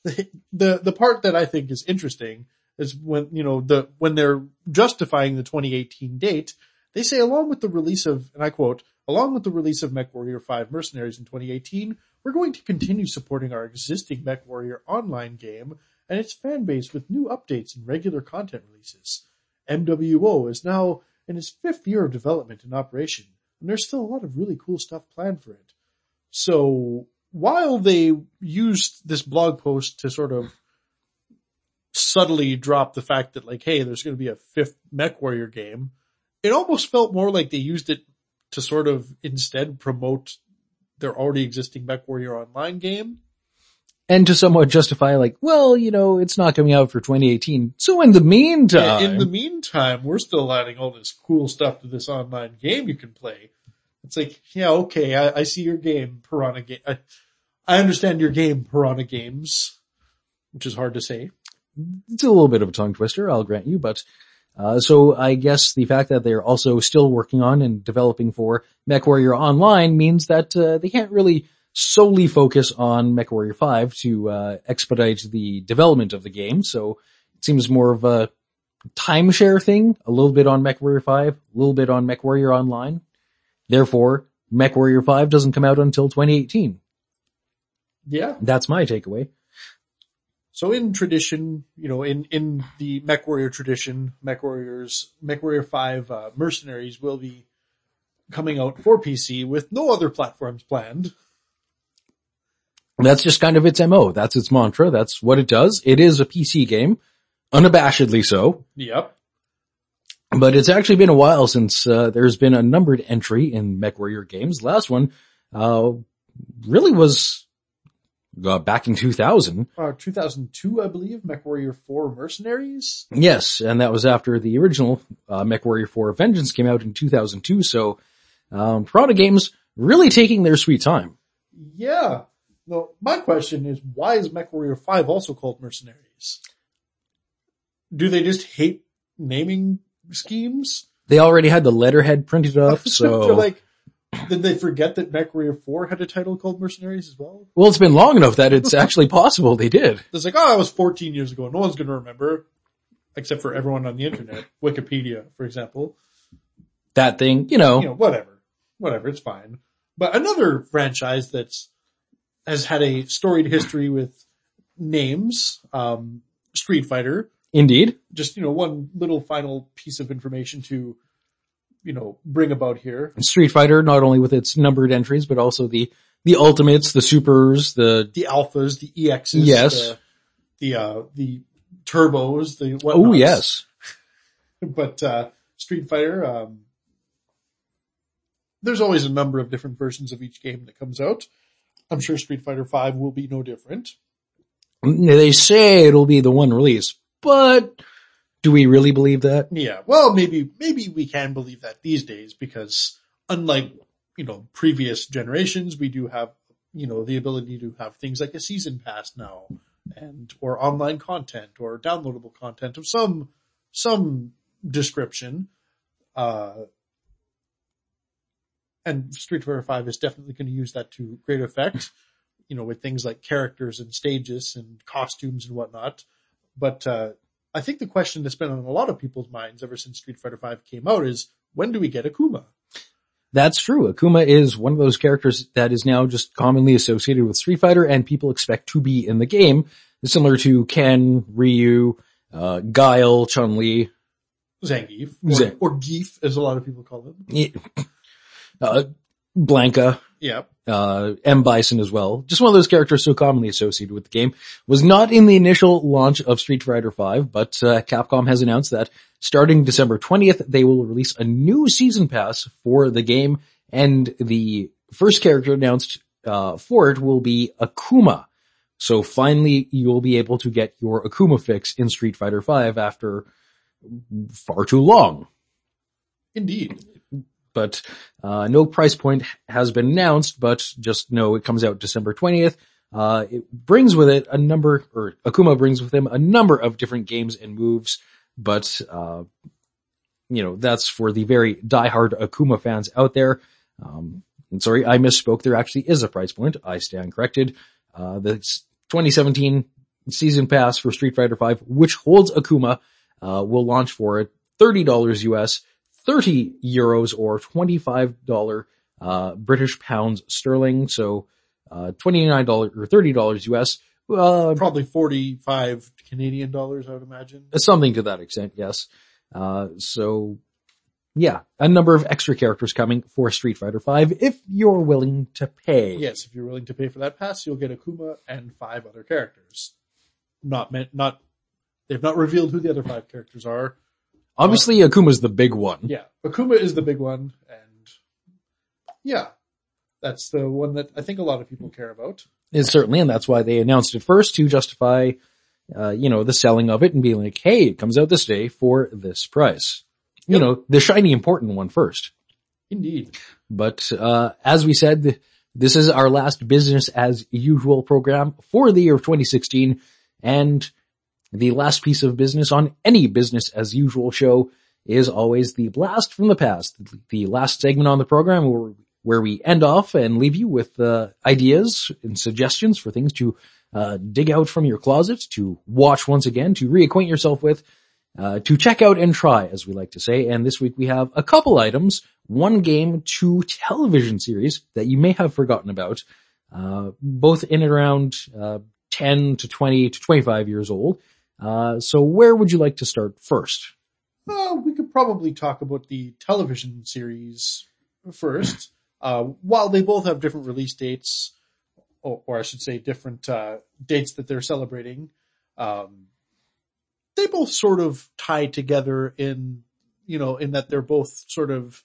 the, the part that I think is interesting is when, you know, the, when they're justifying the twenty eighteen date, they say along with the release of, and I quote, along with the release of MechWarrior five Mercenaries in twenty eighteen, we're going to continue supporting our existing MechWarrior online game and its fan base with new updates and regular content releases. M W O is now in its fifth year of development and operation, and there's still a lot of really cool stuff planned for it. So while they used this blog post to sort of subtly drop the fact that like, hey, there's going to be a fifth MechWarrior game, it almost felt more like they used it to sort of instead promote their already existing MechWarrior online game. And to somewhat justify like, well, you know, it's not coming out for twenty eighteen. So in the meantime. Yeah, in the meantime, we're still adding all this cool stuff to this online game you can play. It's like, yeah, okay, I, I see your game, Piranha Game. I, I understand your game, Piranha Games, which is hard to say. It's a little bit of a tongue twister, I'll grant you, but Uh, so I guess the fact that they're also still working on and developing for MechWarrior Online means that uh, they can't really solely focus on MechWarrior five to uh, expedite the development of the game. So it seems more of a timeshare thing, a little bit on MechWarrior five, a little bit on MechWarrior Online. Therefore, MechWarrior five doesn't come out until twenty eighteen. Yeah. That's my takeaway. So in tradition, you know, in, in the MechWarrior tradition, MechWarriors, MechWarrior five, uh, Mercenaries will be coming out for P C with no other platforms planned. That's just kind of its M O. That's its mantra. That's what it does. It is a P C game. Unabashedly so. Yep. But it's actually been a while since, uh, there's been a numbered entry in MechWarrior games. Last one, uh, really was, Uh, back in two thousand. Uh, two thousand two, I believe, MechWarrior four Mercenaries? Yes, and that was after the original uh, MechWarrior four Vengeance came out in two thousand two, so um, Piranha Games really taking their sweet time. Yeah. Well, my question is, why is MechWarrior five also called Mercenaries? Do they just hate naming schemes? They already had the letterhead printed up, so... They're like, did they forget that MechWarrior four had a title called Mercenaries as well? Well, it's been long enough that it's actually possible they did. It's like, oh, that was fourteen years ago. No one's going to remember, except for everyone on the internet. Wikipedia, for example. That thing, you know. You know, whatever. Whatever, it's fine. But another franchise that's has had a storied history with names, um, Street Fighter. Indeed. Just, you know, one little final piece of information to, you know, bring about here. Street Fighter, not only with its numbered entries, but also the, the ultimates, the supers, the... The alphas, the E Xs. Yes. The, the, uh, the turbos, the whatnots. Oh, yes. But, uh, Street Fighter, um, there's always a number of different versions of each game that comes out. I'm sure Street Fighter five will be no different. They say it'll be the one release, but do we really believe that? Yeah, well, maybe, maybe we can believe that these days because unlike, you know, previous generations, we do have, you know, the ability to have things like a season pass now and, or online content or downloadable content of some, some description. Uh, and Street Fighter five is definitely going to use that to great effect, you know, with things like characters and stages and costumes and whatnot. But, uh, I think the question that's been on a lot of people's minds ever since Street Fighter five came out is, when do we get Akuma? That's true. Akuma is one of those characters that is now just commonly associated with Street Fighter and people expect to be in the game, similar to Ken, Ryu, uh, Guile, Chun-Li. Zangief. Or, Zang- or Geef, as a lot of people call him. Uh, Blanca. Yeah. Uh, M. Bison as well. Just one of those characters so commonly associated with the game. Was not in the initial launch of Street Fighter five, but uh, Capcom has announced that starting December twentieth, they will release a new season pass for the game, and the first character announced uh, for it will be Akuma. So finally, you'll be able to get your Akuma fix in Street Fighter five after far too long. Indeed. But uh no price point has been announced, but just know it comes out December twentieth. Uh it brings with it a number, or Akuma brings with him a number of different games and moves, but uh you know, that's for the very diehard Akuma fans out there. Um and sorry, I misspoke. There actually is a price point. I stand corrected. Uh the twenty seventeen season pass for Street Fighter five, which holds Akuma, uh, will launch for thirty dollars U S, thirty euros or twenty-five dollars uh, British pounds sterling. So, uh, twenty-nine dollars or thirty dollars U S. Uh, Probably forty-five Canadian dollars, I would imagine. Something to that extent, yes. Uh, so yeah, a number of extra characters coming for Street Fighter five if you're willing to pay. Yes, if you're willing to pay for that pass, you'll get Akuma and five other characters. Not meant, not, they've not revealed who the other five characters are. Obviously, uh, Akuma's the big one. Yeah, Akuma is the big one, and yeah, that's the one that I think a lot of people care about. It's certainly, and that's why they announced it first to justify, uh, you know, the selling of it and being like, hey, it comes out this day for this price. You Yep. know, the shiny important one first. Indeed. But, uh, as we said, this is our last business as usual program for the year of twenty sixteen, and the last piece of business on any business as usual show is always the blast from the past, the last segment on the program where, where we end off and leave you with, uh, ideas and suggestions for things to, uh, dig out from your closet, to watch once again, to reacquaint yourself with, uh, to check out and try, as we like to say. And this week we have a couple items, one game, two television series that you may have forgotten about, uh, both in and around, uh, ten to twenty to twenty-five years old. Uh, so where would you like to start first? Uh, we could probably talk about the television series first. Uh, while they both have different release dates, or, or I should say different, uh, dates that they're celebrating, um, they both sort of tie together in, you know, in that they're both sort of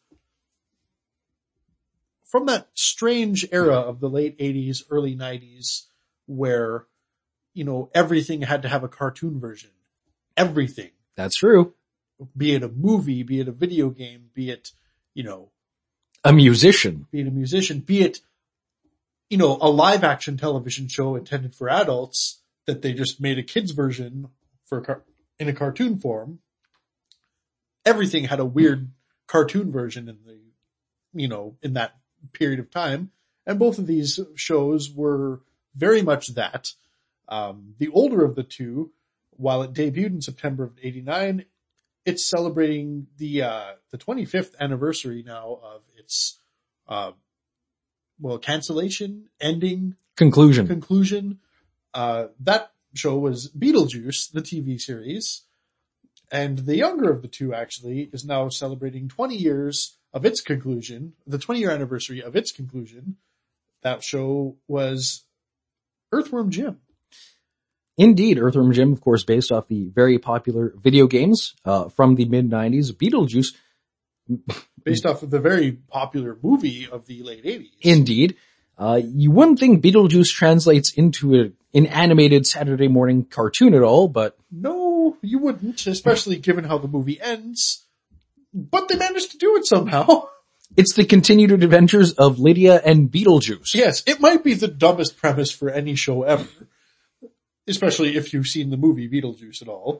from that strange era of the late eighties, early nineties, where, you know, everything had to have a cartoon version. Everything. That's true. Be it a movie, be it a video game, be it, you know, A musician. be it a musician, be it, you know, a live action television show intended for adults that they just made a kid's version for a car- in a cartoon form. Everything had a weird cartoon version in the, you know, in that period of time. And both of these shows were very much that. Um, the older of the two, while it debuted in September of eighty-nine, it's celebrating the, uh, the twenty-fifth anniversary now of its, uh, well, cancellation, ending, Conclusion. conclusion. Uh, that show was Beetlejuice, the T V series. And the younger of the two actually is now celebrating twenty years of its conclusion, the twenty year anniversary of its conclusion. That show was Earthworm Jim. Indeed, Earthworm Jim, of course, based off the very popular video games, uh, from the mid nineties. Beetlejuice, Based off of the very popular movie of the late eighties. indeed. Uh, you wouldn't think Beetlejuice translates into a, an animated Saturday morning cartoon at all, but No, you wouldn't, especially given how the movie ends. But they managed to do it somehow. it's the continued adventures of Lydia and Beetlejuice. Yes, it might be the dumbest premise for any show ever. Especially if you've seen the movie Beetlejuice at all.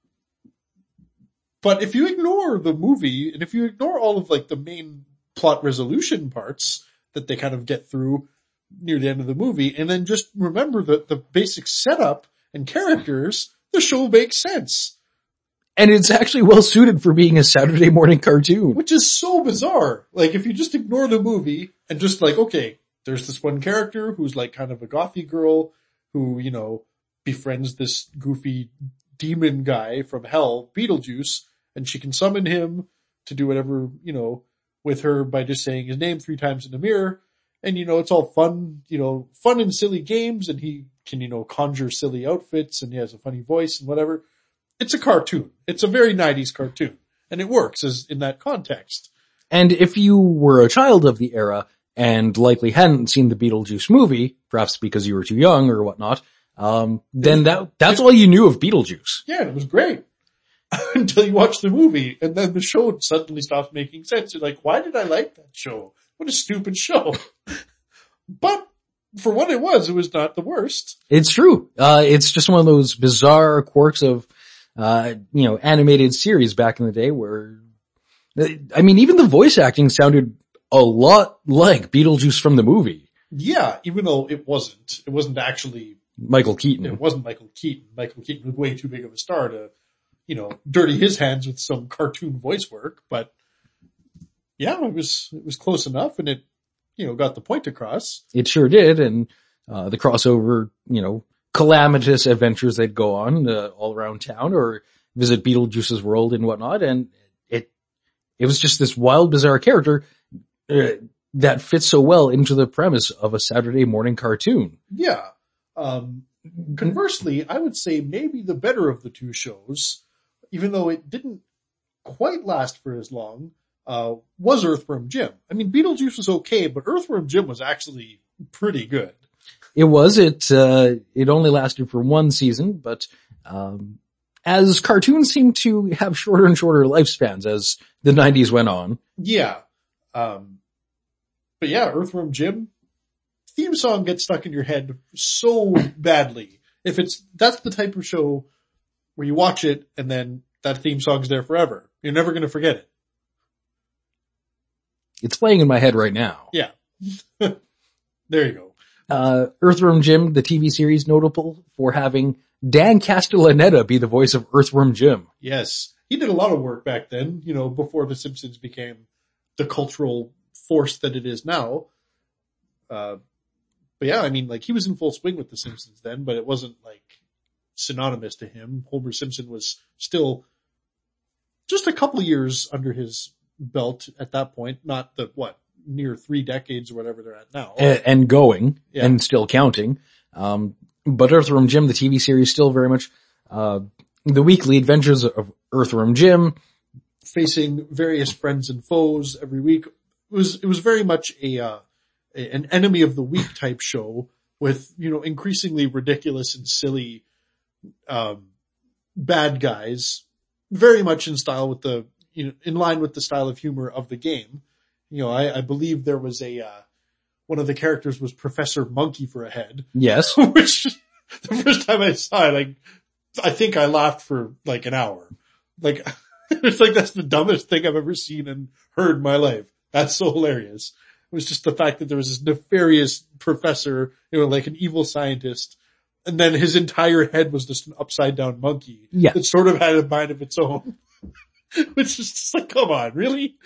But if you ignore the movie, and if you ignore all of like the main plot resolution parts that they kind of get through near the end of the movie, and then just remember the, the basic setup and characters, the show makes sense. And it's actually well suited for being a Saturday morning cartoon. Which is so bizarre. Like if you just ignore the movie and just like, okay, there's this one character who's like kind of a gothy girl who, you know, befriends this goofy demon guy from hell, Beetlejuice, and she can summon him to do whatever, you know, with her by just saying his name three times in the mirror. And, you know, it's all fun, you know, fun and silly games, and he can, you know, conjure silly outfits, and he has a funny voice and whatever. It's a cartoon. It's a very nineties cartoon. And it works as in that context. And if you were a child of the era and likely hadn't seen the Beetlejuice movie, perhaps because you were too young or whatnot, um, then that, that's all you knew of Beetlejuice. Yeah, it was great. Until you watch the movie, and then the show suddenly stops making sense. You're like, why did I like that show? What a stupid show. But for what it was, it was not the worst. It's true. Uh, it's just one of those bizarre quirks of, uh, you know, animated series back in the day where, I mean, even the voice acting sounded a lot like Beetlejuice from the movie. Yeah, even though it wasn't. It wasn't actually Michael Keaton. It wasn't Michael Keaton. Michael Keaton was way too big of a star to, you know, dirty his hands with some cartoon voice work. But yeah, it was, it was close enough, and it, you know, got the point across. It sure did. And, uh, the crossover, you know, calamitous adventures they'd go on, uh, all around town or visit Beetlejuice's world and whatnot. And it, it was just this wild, bizarre character, uh, that fits so well into the premise of a Saturday morning cartoon. Yeah. Um, conversely, I would say maybe the better of the two shows, even though it didn't quite last for as long, uh, was Earthworm Jim. I mean, Beetlejuice was okay, but Earthworm Jim was actually pretty good. It was, it, uh, it only lasted for one season, but, um, as cartoons seem to have shorter and shorter lifespans as the nineties went on. Yeah. Um, but yeah, Earthworm Jim, theme song gets stuck in your head so badly. If it's, that's the type of show where you watch it and then that theme song's there forever. You're never going to forget it. It's playing in my head right now. Yeah. There you go. Uh, Earthworm Jim, the T V series, notable for having Dan Castellaneta be the voice of Earthworm Jim. Yes. He did a lot of work back then, you know, before The Simpsons became the cultural force that it is now. Uh, but yeah, I mean, like, he was in full swing with The Simpsons then, but it wasn't like synonymous to him. Homer Simpson was still just a couple of years under his belt at that point, not the, what, near three decades or whatever they're at now. And, and going, Yeah. and still counting. Um, but Earthworm Jim, the T V series, still very much, uh, the weekly adventures of Earthworm Jim. Facing various friends and foes every week. It was, it was very much a, uh, a, an enemy of the week type show with, you know, increasingly ridiculous and silly, um, bad guys, very much in style with the, you know, in line with the style of humor of the game. You know, I, I believe there was a, uh, one of the characters was Professor Monkey for a head. Yes. Which, the first time I saw it, like, I think I laughed for like an hour. Like, it's like that's the dumbest thing I've ever seen and heard in my life. That's so hilarious. It was just the fact that there was this nefarious professor, you know, like an evil scientist, and then his entire head was just an upside down monkey. Yeah. That sort of had a mind of its own. Which is just like, come on, really?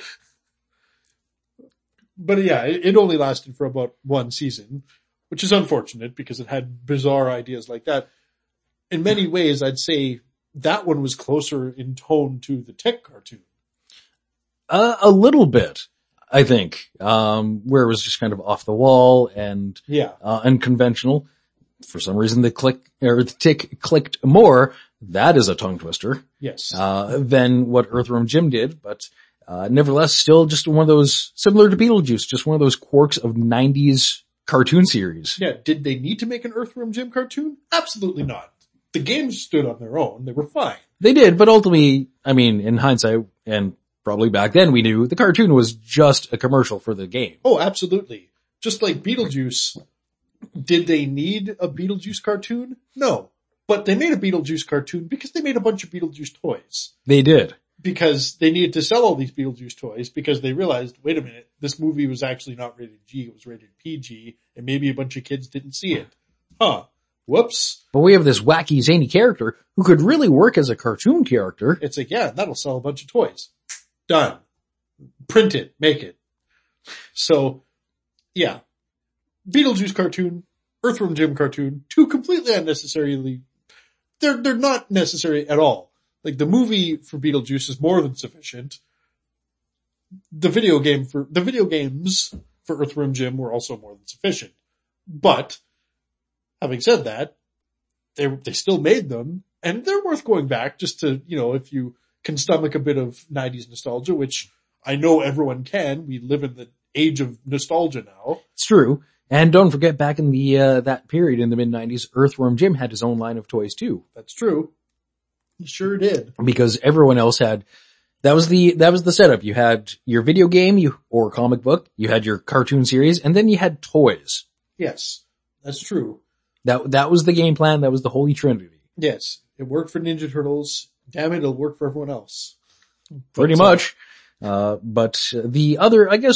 But yeah, it, it only lasted for about one season, which is unfortunate because it had bizarre ideas like that. In many ways, I'd say that one was closer in tone to the Tick cartoon. Uh, a little bit, I think, um, where it was just kind of off the wall and, Yeah. uh, unconventional. For some reason the click, or the Tick clicked more. That is a tongue twister, Yes. uh, than what Earthworm Jim did, but, uh, nevertheless, still just one of those, similar to Beetlejuice, just one of those quirks of nineties cartoon series. Yeah. Did they need to make an Earthworm Jim cartoon? Absolutely not. The games stood on their own. They were fine. They did, but ultimately, I mean, in hindsight, and probably back then we knew the cartoon was just a commercial for the game. Oh, absolutely. Just like Beetlejuice. Did they need a Beetlejuice cartoon? No. But they made a Beetlejuice cartoon because they made a bunch of Beetlejuice toys. They did. Because they needed to sell all these Beetlejuice toys because they realized, wait a minute, this movie was actually not rated G, it was rated P G, and maybe a bunch of kids didn't see it. Huh. Whoops. But we have this wacky, zany character who could really work as a cartoon character. It's like, yeah, that'll sell a bunch of toys. Done. Print it. Make it. So, yeah. Beetlejuice cartoon, Earthworm Jim cartoon, two completely unnecessarily, they're, they're not necessary at all. Like the movie for Beetlejuice is more than sufficient. The video game for, the video games for Earthworm Jim were also more than sufficient. But, having said that, they, they still made them and they're worth going back just to, you know, if you can stomach a bit of nineties nostalgia, which I know everyone can. We live in the age of nostalgia now. It's true. And don't forget back in the, uh, that period in the mid nineties, Earthworm Jim had his own line of toys too. That's true. He sure did. Because everyone else had, that was the, that was the setup. You had your video game, you, or comic book, you had your cartoon series, and then you had toys. Yes, that's true. That, that was the game plan. That was the Holy Trinity. Yes, it worked for Ninja Turtles. Damn it, it'll work for everyone else. Pretty But, much. Uh, but the other, I guess,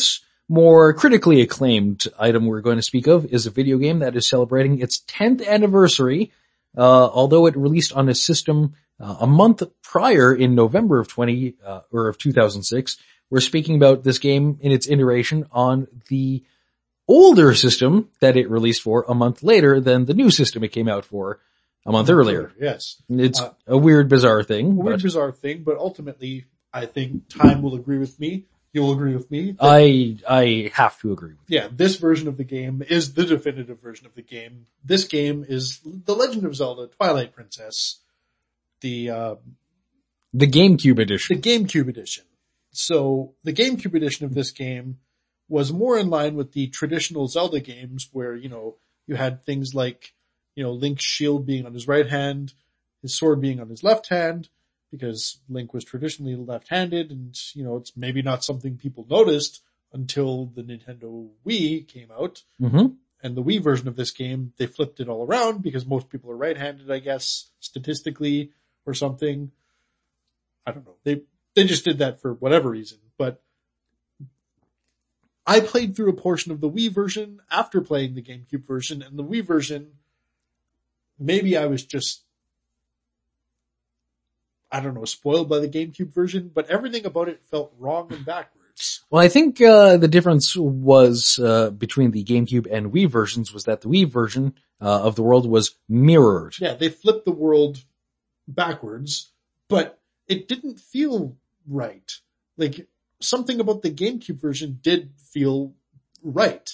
more critically acclaimed item we're going to speak of is a video game that is celebrating its tenth anniversary, uh, although it released on a system uh, a month prior in November of twenty, uh, or of two thousand six. We're speaking about this game in its iteration on the older system that it released for a month later than the new system it came out for a month earlier. Yes. It's uh, a weird, bizarre thing. A weird, but bizarre thing, but ultimately, I think time will agree with me. You'll agree with me. that- I, I have to agree with Yeah, this version of the game is the definitive version of the game. This game is The Legend of Zelda Twilight Princess, the, uh, the GameCube the edition. GameCube edition. So the GameCube edition of this game was more in line with the traditional Zelda games where, you know, you had things like, you know, Link's shield being on his right hand, his sword being on his left hand, because Link was traditionally left-handed, and, you know, it's maybe not something people noticed until the Nintendo Wii came out. Mm-hmm. And the Wii version of this game, they flipped it all around because most people are right-handed, I guess, statistically or something. I don't know. They, they just did that for whatever reason, but I played through a portion of the Wii version after playing the GameCube version, and the Wii version, maybe I was just, I don't know, spoiled by the GameCube version, but everything about it felt wrong and backwards. Well, I think, uh, the difference was, uh, between the GameCube and Wii versions was that the Wii version, uh, of the world was mirrored. Yeah, they flipped the world backwards, but it didn't feel right. Like, something about the GameCube version did feel right.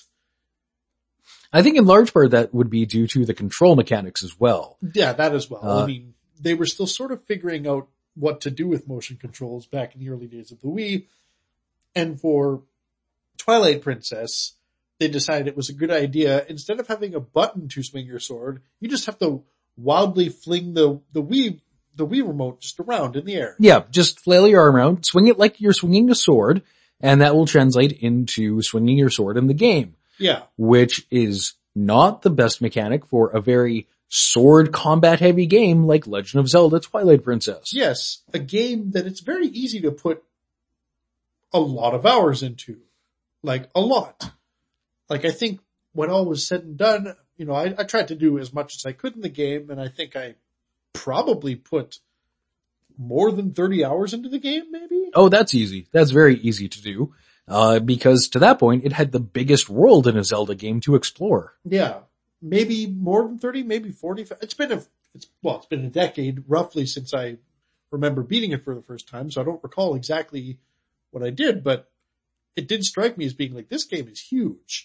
I think in large part that would be due to the control mechanics as well. Yeah, that as well. Uh, I mean, they were still sort of figuring out what to do with motion controls back in the early days of the Wii. And for Twilight Princess, they decided it was a good idea. Instead of having a button to swing your sword, you just have to wildly fling the, the Wii, the Wii remote just around in the air. Yeah, just flail your arm around, swing it like you're swinging a sword, and that will translate into swinging your sword in the game. Yeah. Which is not the best mechanic for a very sword combat heavy game like Legend of Zelda Twilight Princess. Yes, a game that it's very easy to put a lot of hours into. Like, a lot. Like, I think when all was said and done, you know, I, I tried to do as much as I could in the game, and I think I probably put more than thirty hours into the game, maybe? Oh, that's easy. That's very easy to do. Uh, because to that point, it had the biggest world in a Zelda game to explore. Yeah. Maybe more than thirty, maybe forty. It's been a, it's, well, it's been a decade roughly since I remember beating it for the first time, so I don't recall exactly what I did, but it did strike me as being like, this game is huge.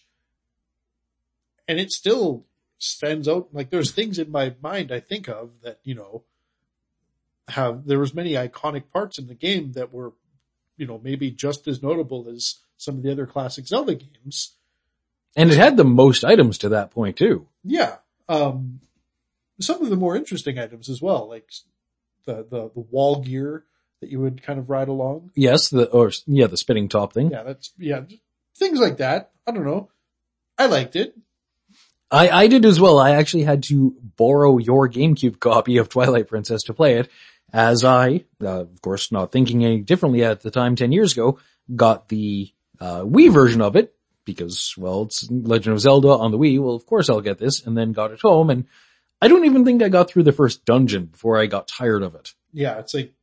And it still stands out. Like, there's things in my mind I think of that, you know, have, there was many iconic parts in the game that were, you know, maybe just as notable as some of the other classic Zelda games. And it had the most items to that point too. Yeah. Um, some of the more interesting items as well, like the, the, the wall gear that you would kind of ride along. Yes, the, or, yeah, the spinning top thing. Yeah, that's, yeah, things like that. I don't know. I liked it. I, I did as well. I actually had to borrow your GameCube copy of Twilight Princess to play it, as I, uh, of course not thinking any differently at the time ten years ago, got the, uh, Wii version of it, because, well, it's Legend of Zelda on the Wii. Well, of course I'll get this, and then got it home, and I don't even think I got through the first dungeon before I got tired of it. Yeah, it's like,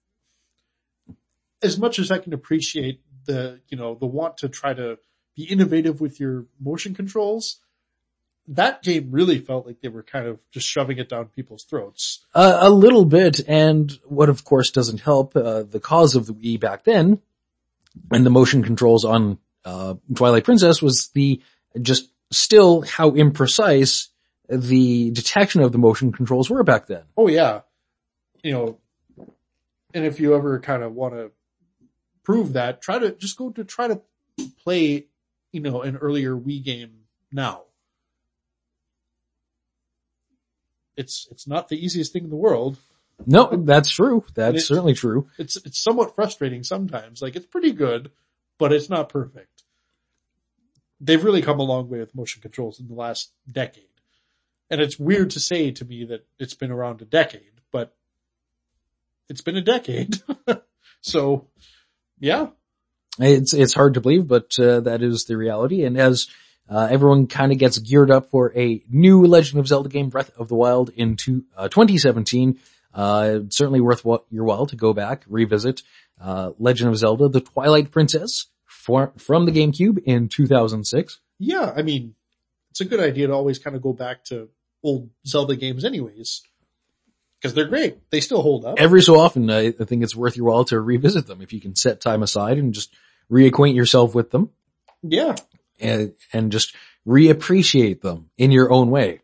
as much as I can appreciate the, you know, the want to try to be innovative with your motion controls, that game really felt like they were kind of just shoving it down people's throats. Uh, a little bit, and what of course doesn't help, uh, the cause of the Wii back then, and the motion controls on, uh, Twilight Princess was the, just still how imprecise the detection of the motion controls were back then. Oh yeah. You know, and if you ever kind of want to prove that, try to, just go to try to play, you know, an earlier Wii game now. It's, it's not the easiest thing in the world. No, that's true. That's It's- certainly true. It's, it's somewhat frustrating sometimes. Like, it's pretty good, but it's not perfect. They've really come a long way with motion controls in the last decade. And it's weird to say to me that it's been around a decade, but it's been a decade. So, yeah. It's, it's hard to believe, but, uh, that is the reality. And as, uh, everyone kind of gets geared up for a new Legend of Zelda game, Breath of the Wild, into, uh, twenty seventeen, uh, certainly worth your while to go back, revisit, uh, Legend of Zelda, The Twilight Princess for, from the GameCube in two thousand six. Yeah, I mean, it's a good idea to always kind of go back to old Zelda games anyways. Because they're great. They still hold up. Every so often, I, I think it's worth your while to revisit them if you can set time aside and just reacquaint yourself with them. Yeah. And, and just reappreciate them in your own way.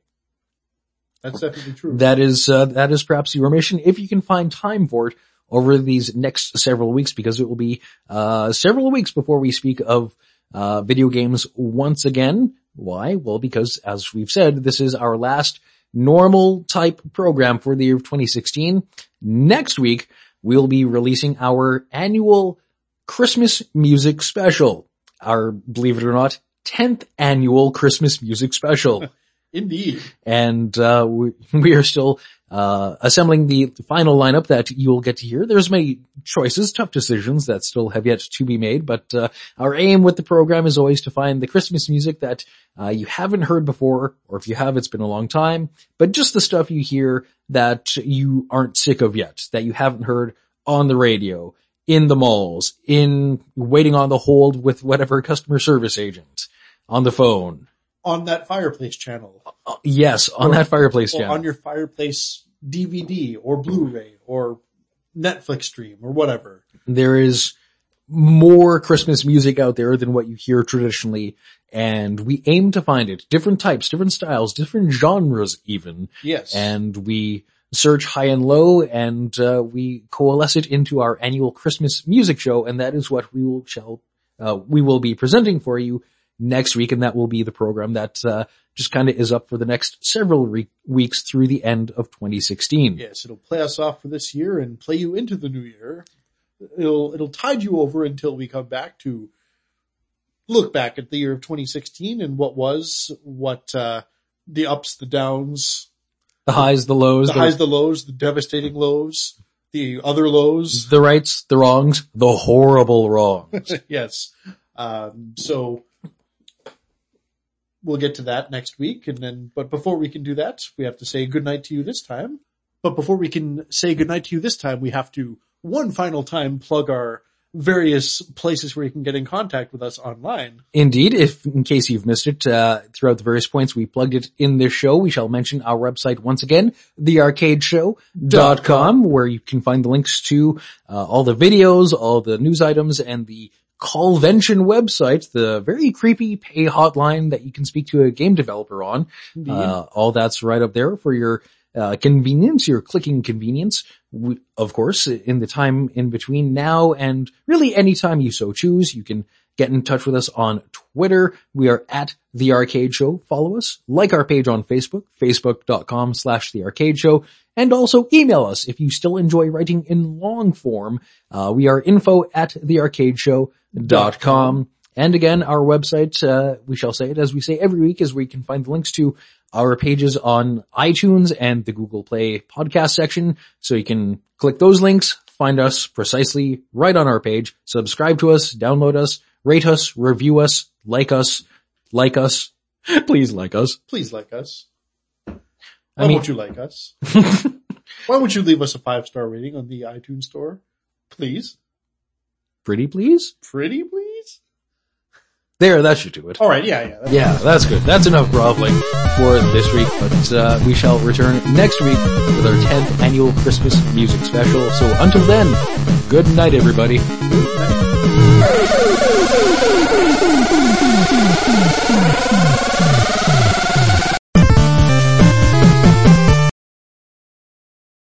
That's definitely true. That is, uh, that is perhaps your mission if you can find time for it over these next several weeks, because it will be, uh, several weeks before we speak of, uh, video games once again. Why? Well, because as we've said, this is our last normal type program for the year of twenty sixteen. Next week, we'll be releasing our annual Christmas music special. Our, believe it or not, tenth annual Christmas music special. Indeed. And, uh, we, we are still, uh, assembling the final lineup that you'll get to hear. There's many choices, tough decisions that still have yet to be made, but, uh, our aim with the program is always to find the Christmas music that, uh, you haven't heard before, or if you have, it's been a long time, but just the stuff you hear that you aren't sick of yet, that you haven't heard on the radio, in the malls, in waiting on the hold with whatever customer service agent, on the phone. On that Fireplace channel. Uh, yes, on or, that Fireplace or channel. On your Fireplace D V D or Blu-ray or Netflix stream or whatever. There is more Christmas music out there than what you hear traditionally, and we aim to find it. Different types, different styles, different genres even. Yes. And we search high and low, and uh, we coalesce it into our annual Christmas music show, and that is what we will shall uh, we will be presenting for you next week, and that will be the program that uh, just kind of is up for the next several re- weeks through the end of twenty sixteen. Yes, it'll play us off for this year and play you into the new year. It'll it'll tide you over until we come back to look back at the year of twenty sixteen and what was, what uh the ups, the downs, the highs, the lows, the, the highs, the lows, the devastating lows, the other lows, the rights, the wrongs, the horrible wrongs. Yes. Um, so we'll get to that next week. And then, but before we can do that, we have to say goodnight to you this time. But before we can say goodnight to you this time, we have to one final time plug our various places where you can get in contact with us online. Indeed. If, in case you've missed it, uh, throughout the various points we plugged it in this show, we shall mention our website once again, the arcade show dot com, where you can find the links to, uh, all the videos, all the news items, and the Callvention website, the very creepy pay hotline that you can speak to a game developer on. Uh, all that's right up there for your Uh, convenience, your clicking convenience. We, of course, in the time in between now and really any time you so choose, you can get in touch with us on Twitter. We are at The Arcade Show. Follow us. Like our page on Facebook, facebook.com slash The Arcade Show. And also email us if you still enjoy writing in long form. Uh, we are info at the arcade show dot com. And again, our website, uh, we shall say it as we say every week, is where you can find the links to our pages on iTunes and the Google Play podcast section. So you can click those links, find us precisely right on our page, subscribe to us, download us, rate us, review us, like us, like us. Please like us. Please like us. Why I mean, won't you like us? Why won't you leave us a five-star rating on the iTunes store? Please. Pretty please? Pretty please? There, that should do it. All right, yeah, yeah. That's yeah, that's good. That's enough groveling for this week, but uh, we shall return next week with our tenth annual Christmas music special. So until then, good night, everybody. Good night.